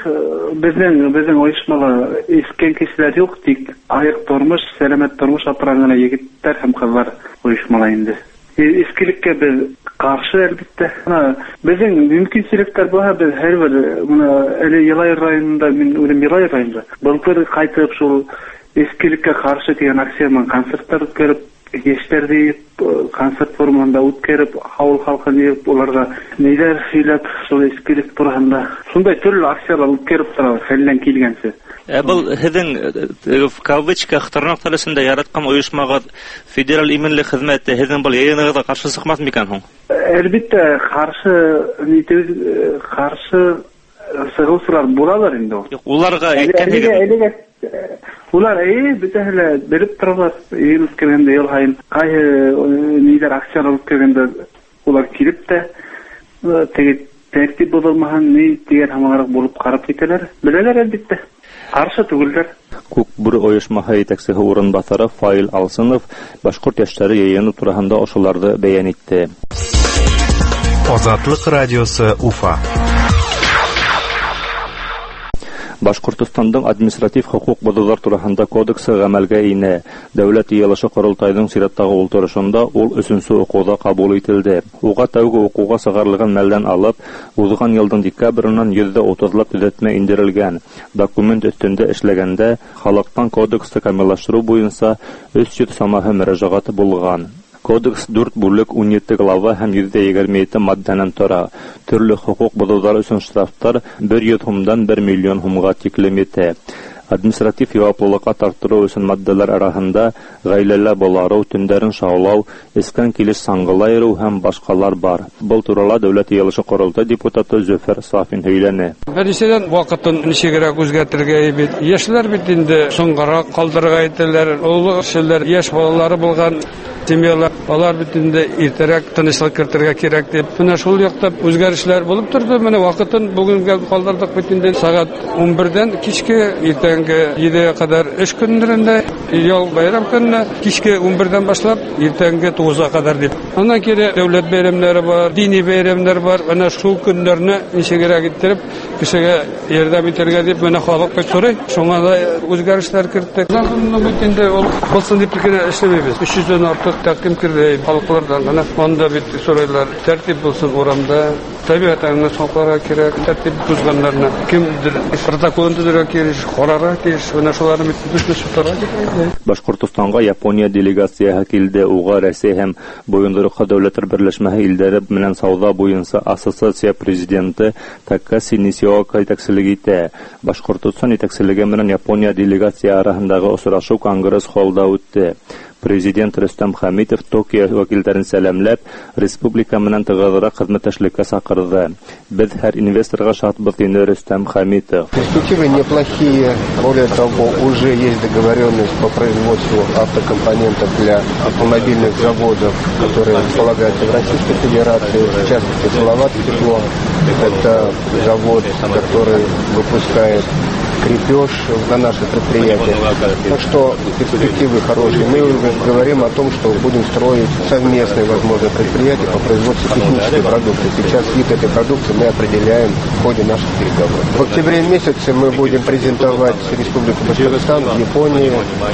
безнең безнең оешмалы искән кешеләр юк, тик аяк тормыш, сәламәт тормыш апрагына егетләр һәм кызлар оешмала инде. Искелеккә без каршы әлбәттә. Безнең мөмкинчелекләр була, без һәрбер моны әле Елай районында, мин үлем Елай районында. Былтыр кайтып шул искелеккә каршы дигән акциянең концертлар үткәреп, яшьләрне концерт формасында үткәреп, авыл халкын йөреп, уларга ниләр сөйләп, шул искелек турында. Шундай төрле акциялар үткәреп торабыз, хәллән килгәнчә. Ә бу һезнең в кавычках тырнак телесендә яраткан оешмага федераль именле хезмәте һезнең бу яйыныгызга каршы сыкмас микән һуң? Әлбәттә, каршы нитә каршы сыгылсылар булалар инде. Уларга әйткәндә Улар әй битәһле берип торалар, ел үткәргәндә ел һайын кайы ниләр акциялар үткәргәндә улар килеп тә теге тәртип булмаган ни дигән һәммәләр булып карап китәләр. Беләләр әлбәттә. Каршы түгелләр. Күкбүре оешмаһы итәкчесе урынбасары Фаил Алсынов башкорт яшьләре йыйыны турында ошоларны бәян итте. Азатлык радиосы Уфа. Башкортстандың административ хукук бозулар турында кодексы гамәлгә инә. Дәүләт йыелышы корылтайның сираттагы утырышында ул өченче укуда кабул ителде. Уга тәүге укуга сыгарлыгын мәлдән алып, узган елның декабреннан йөз утызлап төзәтмә индерелгән. Документ өстендә эшләгәндә халыктан кодексты камиллаштыру буенча өч йөз самаһы мөрәҗәгать булган. Кодекс дүрт бүлек ун җиде глава һәм йөз егерме җиде маддәнән тора. Төрле хукук бозулар өчен штрафтар бер йөз сумдан бер миллион сумга тиклем итә. Административ җаваплылыкка тартыру өчен маддәләр арасында гаиләләр болару, төндәрен шаулау, искән килеш саңгылайру һәм башкалар бар. Бу турыда дәүләт йыелышы корылты депутаты Зөфәр Сафин һөйләнә. Беренчедән вакытын ничегрәк үзгәртергә бит. Яшьләр бит инде соңгарак калдырырга ителәләр. Олы кешеләр, яшь балалары булган семьялар, алар бит инде иртәрәк тынычлык кертергә кирәк дип. Менә шул якта үзгәрешләр булып торды. Менә вакытын бүгенгә калдырдык бит инде сагать ун бердән кичке иртәнге җидегә кадәр эш көннәрендә, ял байрам көнне кичке ун бердән башлап иртәнге тугызга кадәр дип. Аннан кире дәүләт бәйрәмнәре бар, дини бәйрәмнәр бар. Менә шул көннәрне ничегрәк иттереп кешегә ярдәм итәргә дип менә халык бик сорый. Шуңа да үзгәрешләр керттек. Законның бит инде ул булсын дип кенә эшләмәйбез. өч йөздән артык тәкъдим кирде халыклардан гына. Монда бит сорайлар, тәртип булсын урамда. Табигатьне сакларга кирәк, тәртип бузганнарны кимдер протокол төзергә кирәк, карарга кирәк. Менә шуларны бит төзүче тора кирәк. Башкортстанга Япония делегациясе килде. Уга Россия һәм Буйындырык дәүләтләр берләшмәсе илләре белән сауда буенча ассоциация президенты Такаси Нисиока итәкчелеге итә. Башкортстан итәкчелеге белән Япония делегация арасындагы очрашу Конгресс холлда үтте. Президент Рөстәм Хәмитов Токио вәкилләрен сәламләп, республика менән тыгызрак хезмәттәшлеккә сакырды. Без һәр инвесторга шатбыз дине Рөстәм Хәмитов. Перспективы неплохие. Более того, уже есть договоренность по производству автокомпонентов для автомобильных заводов, которые располагаются в Российской Федерации, в частности, Салават Тепло. Это завод, который выпускает крепеж на наше предприятие. Так что перспективы хорошие. Мы говорим о том, что будем строить совместные, возможно, предприятия по производству технической продукции. Сейчас вид этой продукции мы определяем в ходе наших переговоров. В октябре месяце мы будем презентовать Республику Башкортостан в Японии.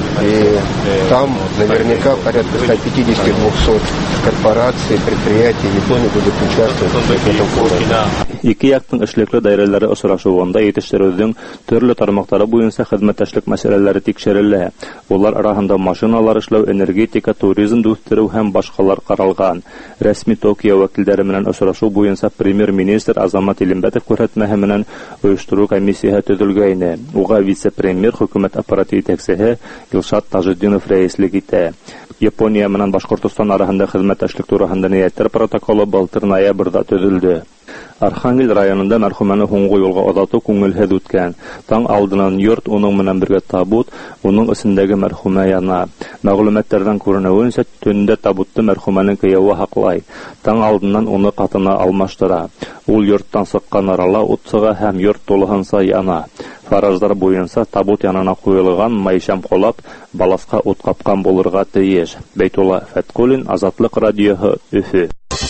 И там наверняка порядка ста пятидесяти — двухсот корпораций, предприятий Японии будут участвовать в этом форуме. Ике яктың эшлекле даирәләре очрашуында итештерүнең төрле төрле тармактары буенча хезмәттәшлек мәсьәләләре тикшерелә. Улар арасында машиналар эшләү, энергетика, туризм үстерү һәм башкалар каралган. Рәсми Токио вәкилләре белән очрашу буенча премьер-министр Азамат Илембәтов күрһәтмәһе менән оештыру комиссиясе төзелгәйне. Уга вице-премьер хөкүмәт аппараты итәкчесе Илшат Тажетдинов рәислек итә. Япония менән Башкортстан арасында хезмәттәшлек турында нияттер протоколы былтыр ноябрьдә төзелде. Архангель районында мәрхүмәне һуңгы юлга озату күңелһез үткән. Таң алдыннан йорт, уның менән бергә табут, уның исендәге мәрхүмә яна. Мәгълүматлардан күренүенчә, төндә табутты мәрхүмәнең кыявы хаклай. Таң алдыннан уны катына алмаштыра. Ул йорттан сыккан арала ут сыга һәм йорт тулыһынса яна. Фаразлар буенча табут янына куелган майшам колап, баласка ут капкан булырга тиеш. Бәйтулла Фәткулин, Азатлык радиоһы, Өфе.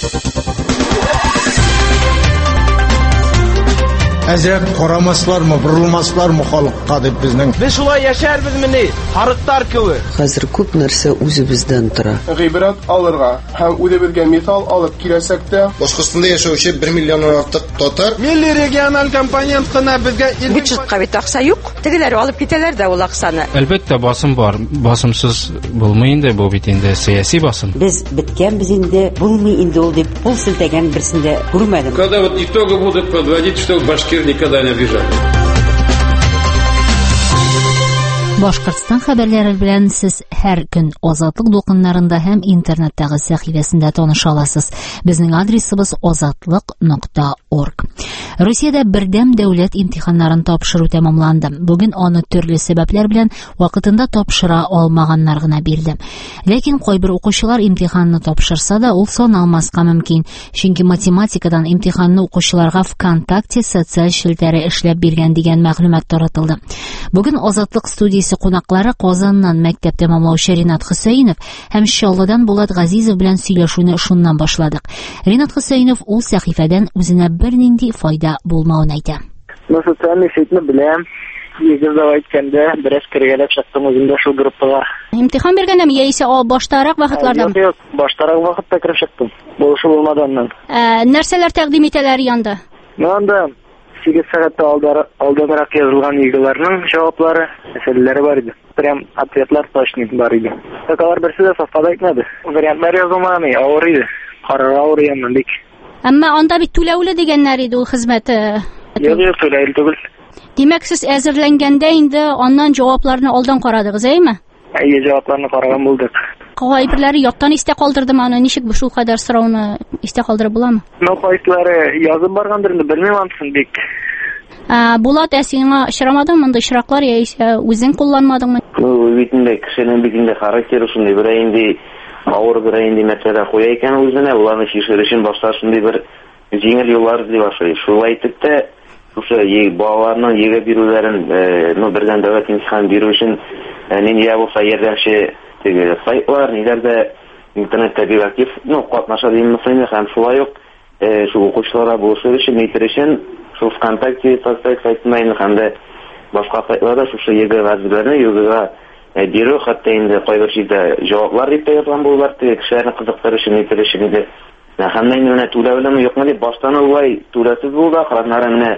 Әзрәк карамаслармы, борылмаслармы халыкка дип безнең. Без шулай яшәрбез мени, харыктар кеби. Хәзер күп нәрсә үзебездән тора. Гыйбрат алырга һәм үзебезгә мисал алып киләсәк тә, Башкортстанда яшәүче бер миллионнан артык татар милли региональ компонент кына безгә бюджетка бит акча юк. Тегеләр алып китәләр дә ул акчаны. Әлбәттә басым бар. Басымсыз булмый инде бу бит инде сиясәт басым. Без биткән без инде булмый инде ул дип пул силтәгән берсендә күрмәдем. Когда вот итоги будут подводить, что Башкир никогда не обижали. Башкортстан хәбәрләре белән сез һәр көн Азатлык дулкыннарында һәм интернеттагы сәхифәсендә таныша аласыз. Безнең адресыбыз азатлык нокта орг. Русиядә бердәм дәүләт имтиханнарын тапшыру тәмамланды. Бүген аны төрле сәбәпләр белән вакытында тапшыра алмаганнар гына бирде. Ләкин кайбер укучылар имтиханны тапшырса да, ул саналмаска мөмкин. Чөнки математикадан имтиханны укучыларга ВКонтакте социаль челтәре эшләп биргән дигән мәгълүмат таратылды. Бүген Азатлык студиясе кунаклары Казаннан мәктәп тәмамлаучы Ринат Хөсәенов һәм Чаллыдан Булат Газизов белән сөйләшүне шуннан башладык. Ринат Хөсәенов ул сәхифәдән үзенә бернинди файда булмавын әйтә. Социальный сетне беләм. Егер дә әйткәндә, бераз кергәләп чыктым үземдә шул группага. Имтихан биргәндәме яисә баштарак вакытларда? Юк, баштарак вакытта кирип чыктым. Булышы булмаганнан. Ә, нәрсәләр тәкъдим итәләр янда? Янда сигез сәгатьтә алданрак язылган егыларның җаваплары, мәсьәләләре бар иде. Прям ответлар точный бар иде. Такалар берсе дә совпадать итмәде. Вариантлар язылмаган, авыр иде. Карар авыр яннан бик. Әмма анда бит түләүле дигәннәр иде ул хезмәте. Юк, юк, түләүле түгел. Димәк, сез әзерләнгәндә инде аннан җавапларны алдан карадыгыз, әйме? Әйе, җавапларны караган булдык. Кайберләре яттан истә калдырдымы аны, ничек бу шул кадәр сорауны истә калдырып буламы? Ну, кайсылары язып баргандыр инде, белмим антысын бик. А, Булат, әсиңа очрамадыңмы монда очраклар яисә үзең кулланмадыңмы? Ну, битендә кешенең битендә характер шундый бер инде авыр бер инде мәсьәлә куя икән үзенә, уларны чишер өчен башта шундый бер җиңел юллар эзли башлый. Шулай итеп тә шушы балаларның егә бирүләрен, ну, бердән дәүләт имтихан бирү өчен нинди булса ярдәмче теге сайтлар, ниләрдә интернетта бик актив, ну, катнаша дигән мөселман һәм шулай ук шул укучыларга булышу өчен, нитер өчен шул ВКонтакте сайтында инде һәм дә башка сайтларда шушы егә вазирләрне югыга бирү, хәтта инде кайбер җирдә җаваплар дип язган булалар, теге кешеләрне кызыктырыр өчен, нитер өчен инде. Һәм дә инде түләүлеме юкмы дип баштан улай түләсез булды, ахыраннары менә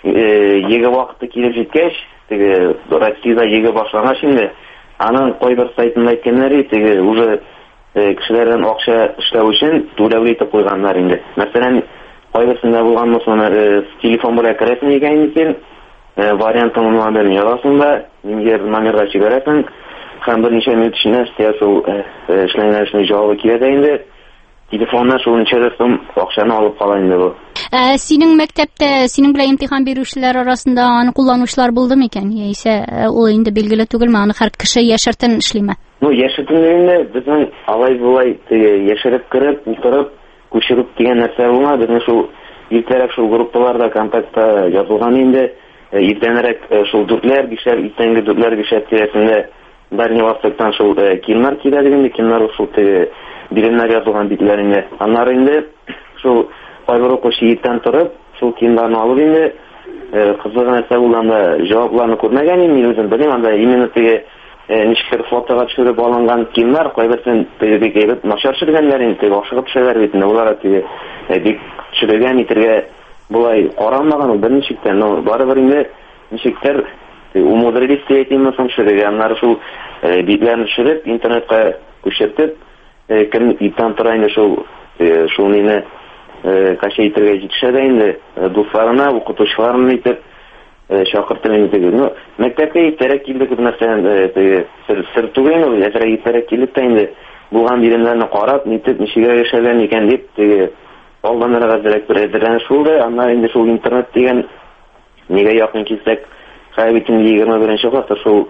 егә вакыты килеп җиткәч, теге Россиядә егә башлагач инде аның кайбер сайтында әйткәннәре, теге уже кешеләрдән акча эшләү өчен түләү итеп куйганнар инде. Мәсәлән, кайберсендә булган мөселман телефон белән керәсең икән икән, вариантын номерын язасың да, ниндидер номерга җибәрәсең, һәм берничә минут эчендә шул эшләнгән эшне җавабы килә дә инде. Телефонна шуның чәрәсем акчаны алып кала инде бу. Ә синең мәктәптә, синең белән имтихан бирүчеләр арасында аны кулланучылар булдымы икән? Яисә ул инде билгеле түгелме, аны һәр кеше яшертен эшлиме? Ну, яшертенлегендә безнең алай-булай яшереп кереп, утырып, күчереп дигән нәрсә булма. Безнең шул иртәрәк шул группаларда, контактта язылган инде, иртәнрәк шул дүртләр, бишәр, иртәнге дүртләр, бишәр тирәсендә Дальний Востоктан шул килмәр килә дигәндә, килмәр шул биремнәр язылган битләрендә. Аннары инде шул кайбер укучы иртән торып, шул киемнәрне алып инде кызык нәрсә булганда җавапларны күрмәгән инде, үзем белмим, анда именно теге ничектер фотога төшереп алынган киемнәр, кайберсен бик әйбәт начар төшергәннәр инде, башка төшәләр бит инде, улар теге бик төшергән итергә булай каралмаган ул берничектән, но барыбер инде ничектер умудрились деймме соң шереге. Аннары шул битләрне төшереп, интернетка күчертеп, кем иптан тора инде шул шул мине качейтергә җитешә инде дусларына, укытучыларына итеп чакыртып инде. Ну, мәктәпкә иртәрәк килдек нәрсән теге сер түгел, әзрәк иртәрәк килеп тә инде булган биремнәрне карап, нитеп ничегә яшәгән икән дип теге алданырга дирәк бер әзерләнеш булды. Аннан инде шул интернет дигән нигә якын килсәк, хәбитин егерме беренче класста шул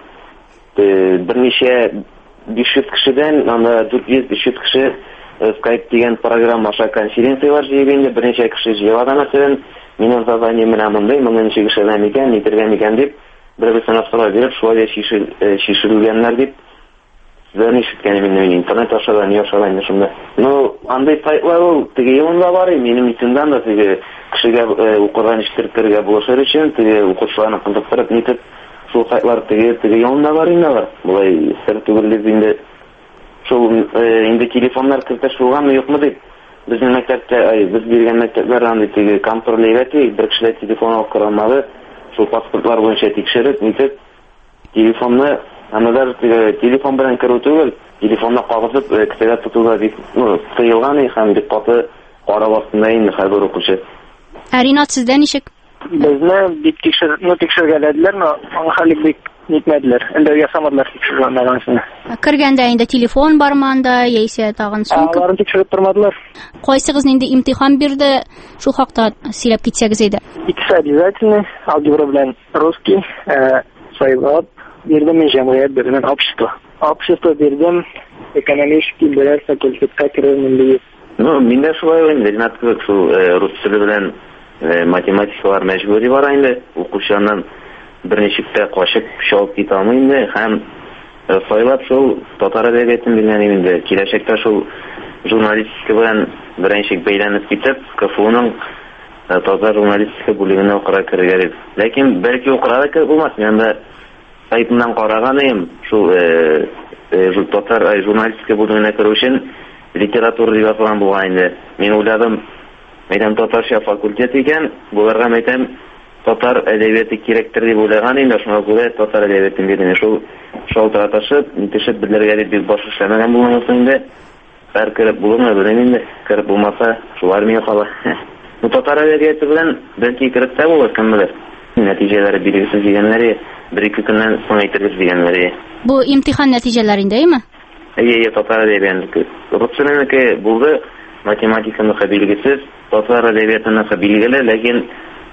берничә биш йөз кешедән, анда дүрт йөз биш йөз кеше Skype дигән программа аша конференциялар җыйганда берничә кеше җыйганда мәсәлән, минем заданием менә мондай, моны ничек эшләгән икән, нитергән икән дип, бер-берсенә сорау биреп, шулай шишелгәннәр дип, сезләр ишеткән минем интернет аша не аша шунда. Ну, андай сайтлар ул теге елында бар, минем исемдән да теге кешегә укырга ишеттерергә булышыр өчен, теге укучыларны кызыктырып нитеп, шул сайтлар теге теге елында бар инде бар. Булай сер түгел дип инде шул инде телефоннар кертеш булганмы юкмы дип. Безнең мәктәптә, ай, без биргән мәктәпләр анда теге контроль-әйти, бер кешеләр телефон алып карамады, шул паспортлар буенча тикшереп, нитеп, телефонны, аннан теге телефон белән керү түгел, телефонны кагызып, кесәгә тотуга дип, ну, тыелган һәм дип каты карап астында инде хәбәр укучы. Ринат, сездә ничек? Безне бик тикшер, ну, тикшергәләделәр, но аңхалык бик нитмәделәр. Инде ясамадылар тикшергәннәрне. Кергәндә инде телефон бармы анда, яисә тагын сумка? Аларны тикшереп тормадылар. Кайсыгыз инде имтихан бирде, шул хакта сөйләп китсәгез иде. Икесе обязательно, алгебра белән русский, сайват, бирдем мен җәмгыять бирдем, общество. Общество бирдем, экономический белән факультетка керермен дип. Ну, миндә шулай инде, Ринат кебек шул рус теле белән математикалар мәҗбүри бар инде, укучылардан берничек тә качып чалып китә алмый инде, һәм сайлап шул татар әдәбиятын белгән инде. Киләчәктә шул журналистика белән беренчек бәйләнеп китеп, КФУның татар журналистика бүлегенә укырга керергә дип. Ләкин бәлки укырга да булмас. Мен анда сайтыннан караган идем, шул шул татар журналистика бүлегенә керү өчен литература дип язылган булган инде. Мин уйладым, мәйдан татарча факультет икән, буларга мәйтәм татар әдәбияты кирәктер дип уйлаган инде, шуңа күрә татар әдәбиятын бирдем. Шул шалтыратышып, нитешеп белергә дип бик баш эшләмәгән булганмын инде. Бер кереп булырмы белмим инде. Кереп булмаса, шулар миңа кала. Бу татар әдәбияты белән бәлки кереп тә булыр, кем белер. Нәтиҗәләре билгесез дигәннәре, бер-ике көннән соң әйтергез дигәннәре. Бу имтихан нәтиҗәләрендәме? Әйе, татар әдәбияты. Рус теленеке булды, математиканы билгесез, татар әдәбиятына билгеле, ләкин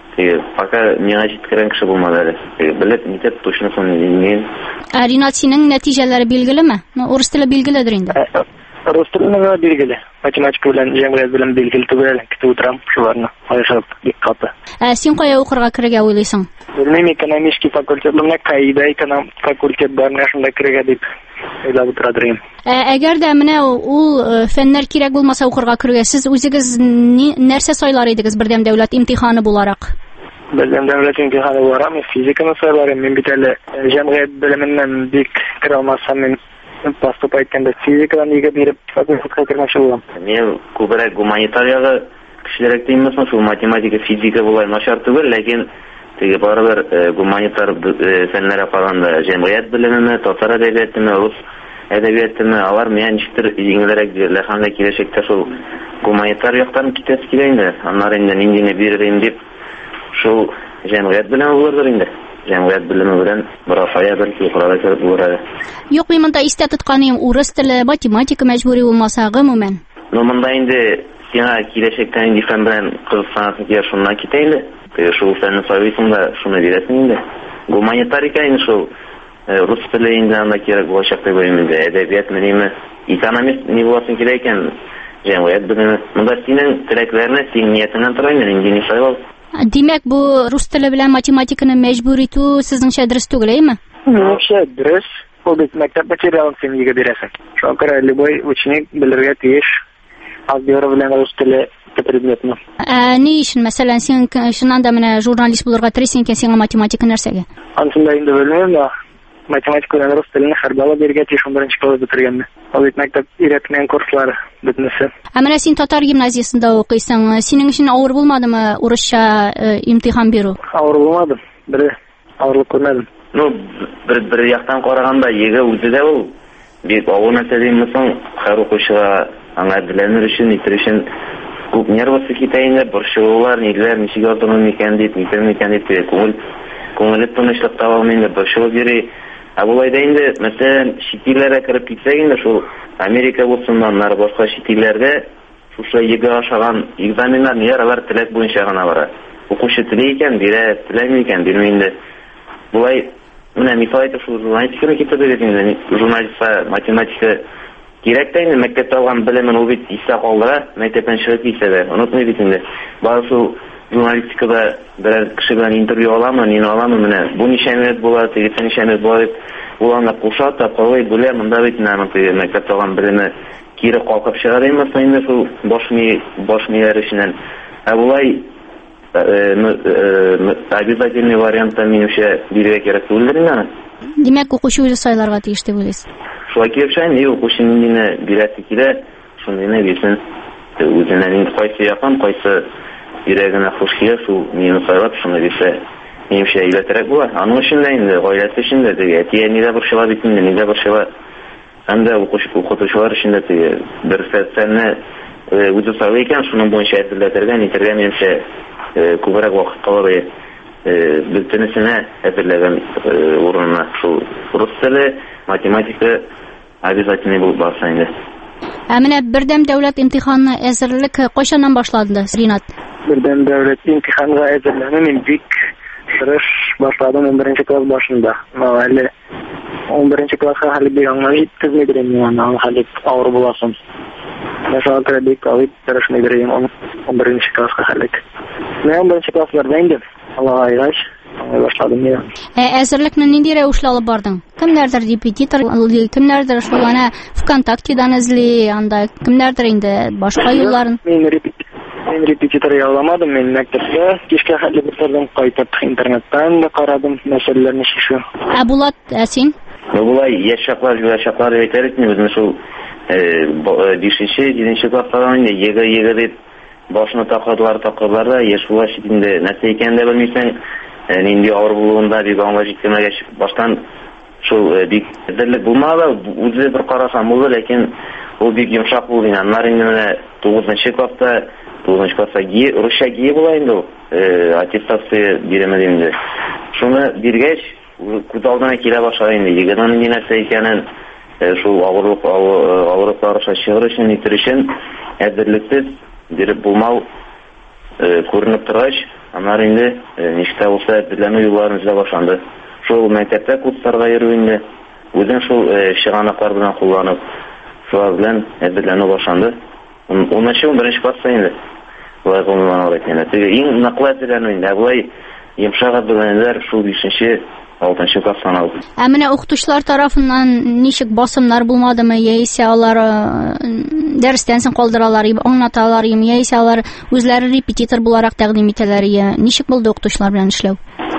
пока миңа җиткерән кеше булмады әле. Белеп, нитеп точносын мин. Ринат, синең нәтиҗәләре билгелеме? Урыс теле билгеледер инде. Рус теленең билгеле. Математика белән җәмгыять белән билгеле түгел, көтеп утырам шуларны. Аяшап бик каты. Ә син кая укырга керергә уйлыйсың? Белмим, экономический факультет белән кайда эконом факультет барына шунда керергә дип уйлап утырам. Әгәр дә менә ул фәннәр кирәк булмаса укырга керергә, сез үзегез нәрсә сайлар идегез бердәм дәүләт имтиханы буларак? Бездән дәүләт имтиханы буларак, мен физиканы сайларым. Мен бит әле җәмгыять белеменнән бик керә алмасам, мен поступать иткәндә физикадан нигә биреп факультетка кермәкче булам. Мен күбрәк гуманитарияга кешеләргә тиңмәсен, шул математика, физика булай начар түгел, ләкин теге барыбер гуманитар фәннәргә караганда җәмгыять белемене, татар әдәбиятыны, рус әдәбиятыны алар менә ничектер җиңелрәк бирелә, һәм киләчәктә шул гуманитар яктан китәс килә инде. Аннары инде ниндине бирерим дип шул җәмгыять белән булырдыр инде. Җәмгыять белеме белән бераз ая бәлки укырга кереп булыр. Юк, мин монда истә тотканым урыс теле, математика мәҗбүри булмаса, гомумән. Ну, монда инде сиңа киләчәктә инде фән белән кызыксаң, шуннан китә инде. Шул фәнне сайлыйсың да шуны бирәсең инде. Гуманитарика инде шул рус теле инде анда кирәк булачак дип уйлыйм инде. Әдәбият менеме, экономист ни буласың кирәк икән, җәмгыять белеме. Монда синең теләкләрне, синең ниятеңнән тора инде, инде ни сайлау. Димәк, бу рус теле белән математиканы мәҗбүр итү сезнеңчә дөрес түгел, әйме? Минемчә дөрес. Ул бит мәктәп материалын син нигә бирәсең? Шуңа күрә любой ученик белергә тиеш алгебра белән рус теле предметны. Ә ни өчен, мәсәлән, син шуннан да менә журналист булырга телисең икән, сиңа математика нәрсәгә? Ансында инде белмәйм да, математика белән рус телене һәр бала бергә тиеш беренче класс бетергәнне. Ул бит мәктәп өйрәтмәгән курслар бөтенесе. Ә менә син татар гимназиясендә укыйсың. Синең өчен авыр булмадымы урысча имтихан бирү? Авыр булмады. Бер авырлык күрмәдем. ну бер бер яктан караганда еге үзе дә ул бик авыр нәрсә димме соң, һәр укучыга аңа беленер өчен, итер өчен күп нервысы китә инде, борчылулар, ниләр, ничек ятырмын микән дип, нитер микән дип, күңел күңеле тынычлык таба алмый, борчылып йөри. Ә булай да инде, мәсәлән, чит илләргә кереп китсәк инде, шул Америка булсын, аннары башка чит илләргә шушы еге ашаган экзаменнар ниләр, алар теләк буенча гына бара. Укучы теләй икән, бирә, теләмәй икән, бирмәй инде. Булай, менә мисал әйтеп, шул журналистиканы китердек инде, журналистка математика кирәк тә инде, мәктәптә алган белемен ул бит исә калдыра, мәктәптән чыгып китсә дә, онытмый бит инде. Бары шул журналистикада берәр кеше белән интервью аламы, нине аламы, менә бу ничә минут була, тегесе ничә минут була дип, ул анда куша та, калай бүлә, монда бит мәктәптә алган белеме кире калкып чыга димме соң инде шул баш ми баш мияләре эченнән. Ә булай обязательный вариантта минемчә бирергә кирәк түгелдер инде. Димәк, укучы үзе сайларга тиеш дип уйлыйсыз. Шулай килеп чыккан, и укучы нине бирәсе килә, шуны бирсен. Үзенә инде кайсы якын, кайсы йөрәгенә хуш килә, шул мине сайлап, шуны бирсә, минемчә иләтерәк була. Аның өчен дә инде, гаиләсе өчен дә, әтие нидә борчыла бит инде, нидә борчыла. Һәм дә укучылар өчен дә бер социальны үзе сайлый икән, шуның буенча әзерләтергә, нитергә минемчә күбрәк вакыт калыр. Бөтенесенә әзерләгән урынына шул рус теле, математика обязательный булып барса инде. Ә менә бердәм дәүләт имтиханына әзерлек кайчаннан башлады, Ринат? Бердәм дәүләт имтиханга әзерләнү мин бик тырыш башладым он беренче класс башында. Әле он беренче класска хәле бик аңлый итмәдем мин, аны хәле авыр буласым. Мәсәлән, бик авыр тырышмый бирәм он беренче класска хәле. Мен он беренче классларда инде. Аллага айгач, башладым мин. Ә әзерлекне нинди рәвешле алып бардың? Кемнәрдер репетитор, кемнәрдер шул ана ВКонтактедан эзли, анда кемнәрдер инде башка юлларын? Мин репетитор яуламадым, мен мәктәпкә кичкә хәтле бетердем, кайтып интернеттан да карадым, мәсьәләләрне шушы. Ә Булат, ә син? Булай яшь чаклар, юаш чаклар әйтәлек, безне шул бишенче, җиденче класста инде еге-еге дип башына такыдылар, такыдылар да, яшь булгач инде нәрсә икәнен дә белмисең, нинди авыр булуында бик аңлап җиткәнмәгәч, баштан шул бик әзерлек булмады, үзе бер карасам булды, ләкин ул бик йомшак булды. Аннары инде тугызынчы класста, тугызынчы класста русча гие була инде ул, аттестация бирәме инде. Шуны биргәч, күз алдына килә башлады инде, егерме нинди нәрсә икәнен, шул авырлык авырлыклар аша чыгыр өчен, итер өчен әзерлексез биреп булмау күренеп торгач, аннары инде ничектә булса әзерләнү юлларын эзләп башланды. Шул мәктәптә курсларга йөрү инде, үзен шул чыганаклар белән кулланып, шулар белән әзерләнү башланды. унынчы он беренче класста инде булай гомумән әйткәндә, теге иң ныклы әзерләнү инде, булай йомшак әзерләнүләр шул бишенче, алтынчы класстан алды. Ә менә укытучылар тарафыннан ничек басымнар булмадымы, яисә алар дәрестән соң калдыралар, аңлаталар, яисә алар үзләре репетитор буларак тәкъдим итәләр, ничек булды укытучылар белән эшләү?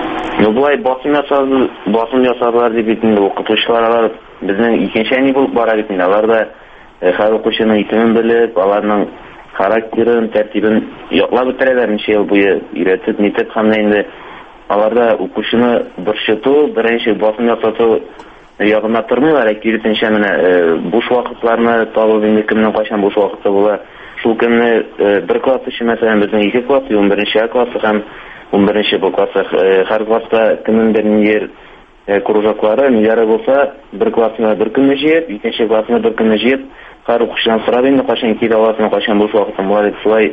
Ну булай басым ясады, басым ясадылар дип инде укытучылар, алар безнең икенче әни булып бара бит инде. Алар да һәр укучының исемен белеп, аларның характерын, тәртибен яклап бетерәләр, ничә ел буе өйрәтеп, нитеп, һәм инде аларда укучыны борчыту, беренче басым ясату ягына тормыйлар, киресенчә менә буш вакытларны табып, инде кемнең кайчан буш вакыты була, шул көнне бер класс өчен, мәсәлән, безнең ике класс, он беренче класс һәм он беренче бу класста, һәр класста кемнеңдер нидер кружоклары, ниләре булса, бер классына бер көнне җыеп, икенче классына бер көнне җыеп, һәр укучыдан сорап инде кайчан килә аласың, кайчан буш вакытың була дип, шулай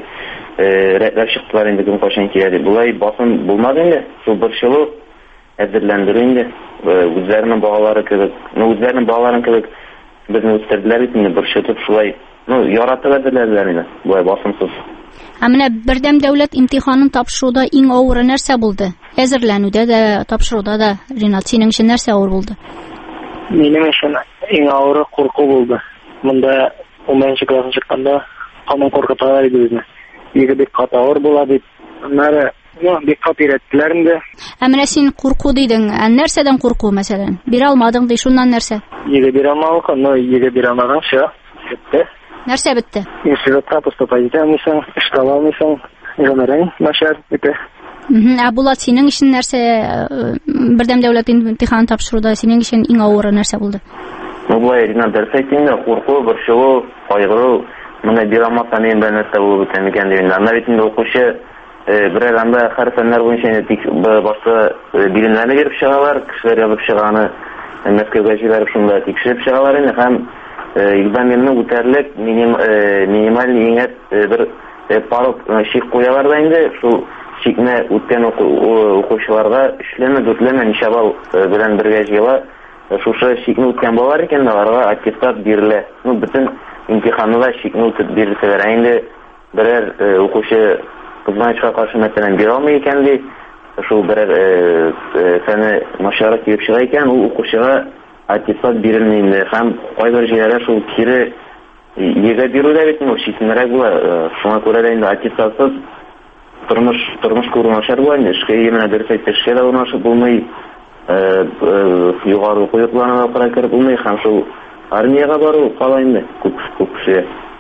рәтләп чыктылар инде, кем кайчан килә дип. Булай басым булмады инде, шул борчылу, әзерләндерү инде, үзләренең балалары кебек, ну үзләренең балаларын кебек безне үстерделәр инде, борчытып шулай, ну яратып әзерләделәр инде, булай басымсыз. Ә менә бердәм дәүләт имтиханын тапшыруда иң авыры нәрсә булды? Әзерләнүдә дә, тапшыруда да, Ринат, синең өчен нәрсә авыр булды? Минем өчен иң авыры курку булды. Монда он беренче класска чыкканда камын куркыталар иде безне. Иге бик каты авыр була дип, аннары, ну, бик каты өйрәттеләр инде. Ә менә син курку дидең, ә нәрсәдән курку, мәсәлән? Бирә алмадың ди, шуннан нәрсә? Иге бирә алмадык, но иге бирә алмаган, все, бетте. Нәрсә бетте? Институтка поступать итә алмыйсың, эшкә алмыйсың, гомерең начар бите. Ә Булат, синең өчен нәрсә бердәм дәүләт имтиханын тапшыруда синең өчен иң авыры нәрсә булды? Ну, булай, Ринат, дөрес әйткәндә, курку, борчылу, кайгыру, моны бир алмасам мен бәнәттә булып бетәм икән дигәндә. Анда бит инде укучы берәр анда һәр фәннәр буенча тик башка билемнәрне биреп чыгалар, кешеләр язып чыганы, Мәскәүгә җибәреп шунда тикшереп чыгалар инде һәм экзаменны үтәрлек минималь еңәт бер пару шик куялар да инде, шул шикне үткән укучыларга өчләмә, дүртләмә, ничә балл белән бергә җыела. Шушы шикне үткән балалар икән, аларга аттестат бирелә. Ну, бөтен имтиханны да шикне үтеп бирсәләр, инде берәр укучы кызганычка каршы мәсәлән бирә алмый икән ди, шул берәр фәне начар килеп чыга икән, ул укучыга аттестат бирелми инде. Һәм кайбер җирләрдә шул кире егә бирүдә бит ул чикнәрәк була. Шуңа күрә дә инде аттестатсыз тормыш тормыш күрү начар була инде. Эшкә йөрмәне дөрес әйтешкә дә урнашып булмый. Югары уку йортларына да кереп булмый һәм шул армияга бару кала инде күп күп кеше.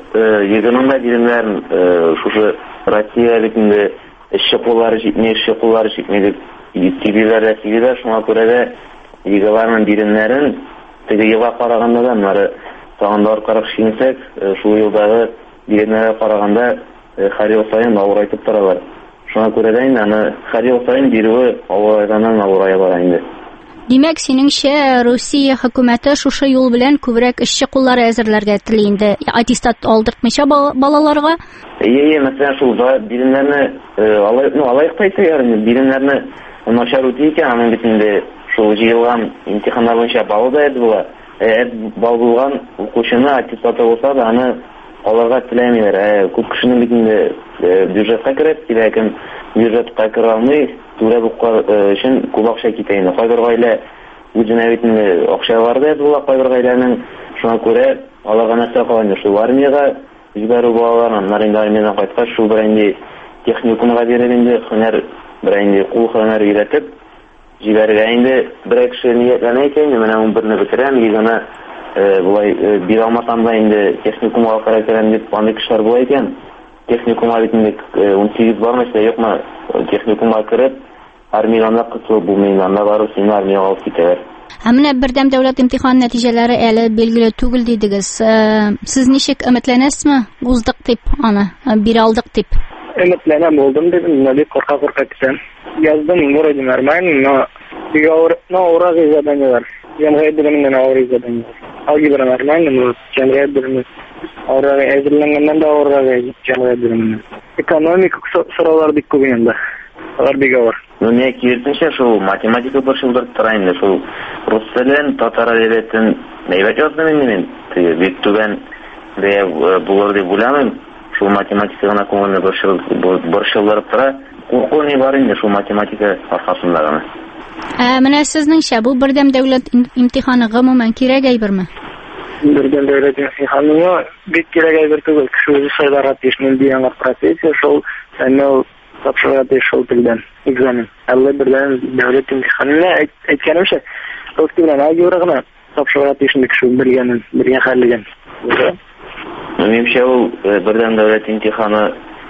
Егерме биремнәрен шушы Россия битендә эшче куллары җитмәй, эшче куллары җитмәй дип тибиләр дә, шуңа күрә дә егерме биремнәрен теге елга караганда да монары тагындар кырык шинсәк, шул елдагы биремнәргә караганда һәр ел саен авырайтып торалар. Шуңа күрә дә инде аны һәр ел саен бирүе авырайганнан авырая бара инде. Димәк, синеңчә, Россия хөкүмәте шушы юл белән күбрәк эшче куллары әзерләргә тели инде, аттестат алдыртмыйча балаларга? Ие, мәсәлән, шул биремнәрне алайык әйтәләр, биремнәрне начар үтә икән, аның бит инде шул җыелган имтиханнар буенча баллы да була. Балл булган укучыны аттестаты булса да, аны аларга теләмиләр. Күп кешенең бит инде бюджетка кереп, ләкин бюджетка керә алмый, түрә уку өчен күп акча китә инде. Кайбер гаилә үзенә бит инде акчалар да була, кайбер гаиләнең, шуңа күрә аларга нәрсә калган, шул армияга җибәрү балаларын, нарында армиядан кайткач, шул бер инде техникумга биреп инде һөнәр, бер инде кул һөнәр өйрәтеп җибәргә инде бер кеше ниятләнә икән, менә ун берне бетерәм, егерме булай бир алмасам да инде техникумга керәм дип аны кешеләр була икән. Техникумга бит инде ун сигез бармыйча, юкмы, техникумга кереп, армиягә кытылып булмый, анда барып сине армиягә алып китәләр. Ә менә бердәм дәүләт имтихан нәтиҗәләре әле билгеле түгел дидегез. Сез ничек өметләнәсезме? Уздык дип, аны бир алдык дип. Өметләнәм булдым дип, менә бик курка-курка китәм. Яздым, вроде нормально, но бигаур, но уразы заданиялар. Җәмгыять белемнән авыр задание. Алгебра нормально, но җәмгыять белеме авырга әзерләнгәннән дә авырга җәмгыять белеме. Экономика сораулар бик күп инде. Алар бик авыр. Ну, не кирсенчә шул математика борчылдырып тора инде, шул рус телен, татар әдәбиятын әйбәт яздым инде мин. Бик түбән булыр дип уйламыйм. Шул математика гына күңелне борчылдырып тора. Курку не бар инде шул математика аркасында гына. Ә менә сезнеңчә, бу бердәм дәүләт имтиханы гомумән кирәк әйберме? Бердәм дәүләт имтиханы бик кирәк әйбер түгел. Кеше үзе сайларга тиешме дигән профессия, шул әнә тапшырырга тиеш шул телдән экзамен. Әллә бердәм дәүләт имтиханына әйткәнемчә, русский белән алгебра гына тапшырырга тиешме кеше белгәнен, белгән хәллеген. Минемчә, ул бердәм дәүләт имтиханы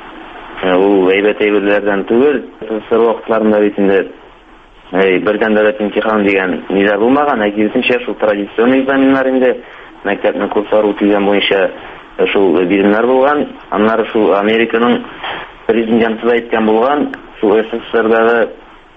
ул әйбәт әйберләрдән түгел. Сыр вакытларында бит инде бердәм дәүләт имтиханы дигән низар булмаган, әкидесенчә шул традицион экзаменнар инде мәктәпнең курслары үтелгән буенча шул биремнәр булган. Аннары шул Американың президенты да әйткән булган, шул СССРдагы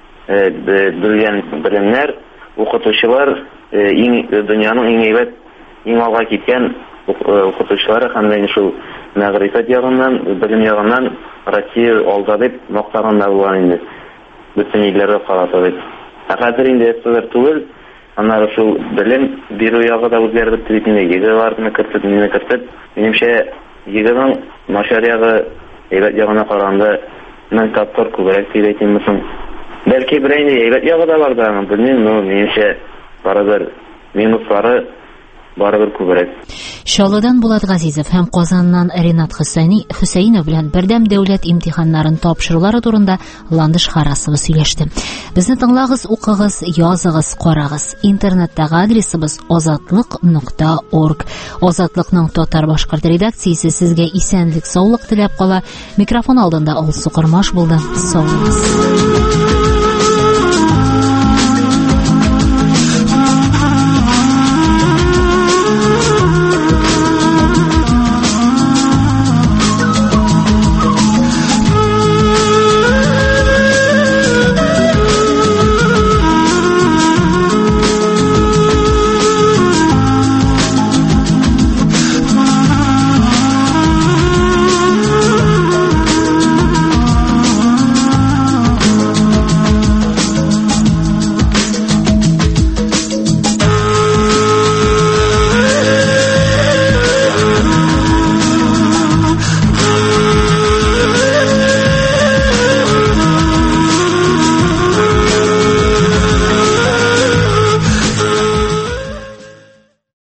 белгән белемнәр, укытучылар иң дөньяның иң әйбәт, иң алга киткән укытучылары һәм дә шул мәгърифәт ягыннан, белем ягыннан Россия алда дип мактаган да булган инде. Бөтен илләргә карата дип. Хәзер инде СССР түгел, аннары шул белем бирү ягы да үзгәреп китте, егетләрне кертеп, мине кертеп, минемчә, егеның начар ягы әйбәт ягына караганда мең тапкыр күбрәк дип әйтим мисың. Бәлки бер инде әйбәт ягы да бар да, белмим, но минемчә барыбер минуслары барыбер күбрәк. Шалыдан Булат Газизов һәм Казаннан Ринат Хөсәйни Хөсәйнов белән бердәм дәүләт имтиханнарын тапшырулары турында Ландыш Харасова сөйләште. Безне тыңлагыз, укыгыз, языгыз, карагыз. Интернеттагы адресыбыз азатлык нокта орг. Азатлыкның татар-башкорт редакциясе сезгә исәнлек, саулык теләп кала. Микрофон алдында Алсу Кырмаш булды. Сау булыгыз.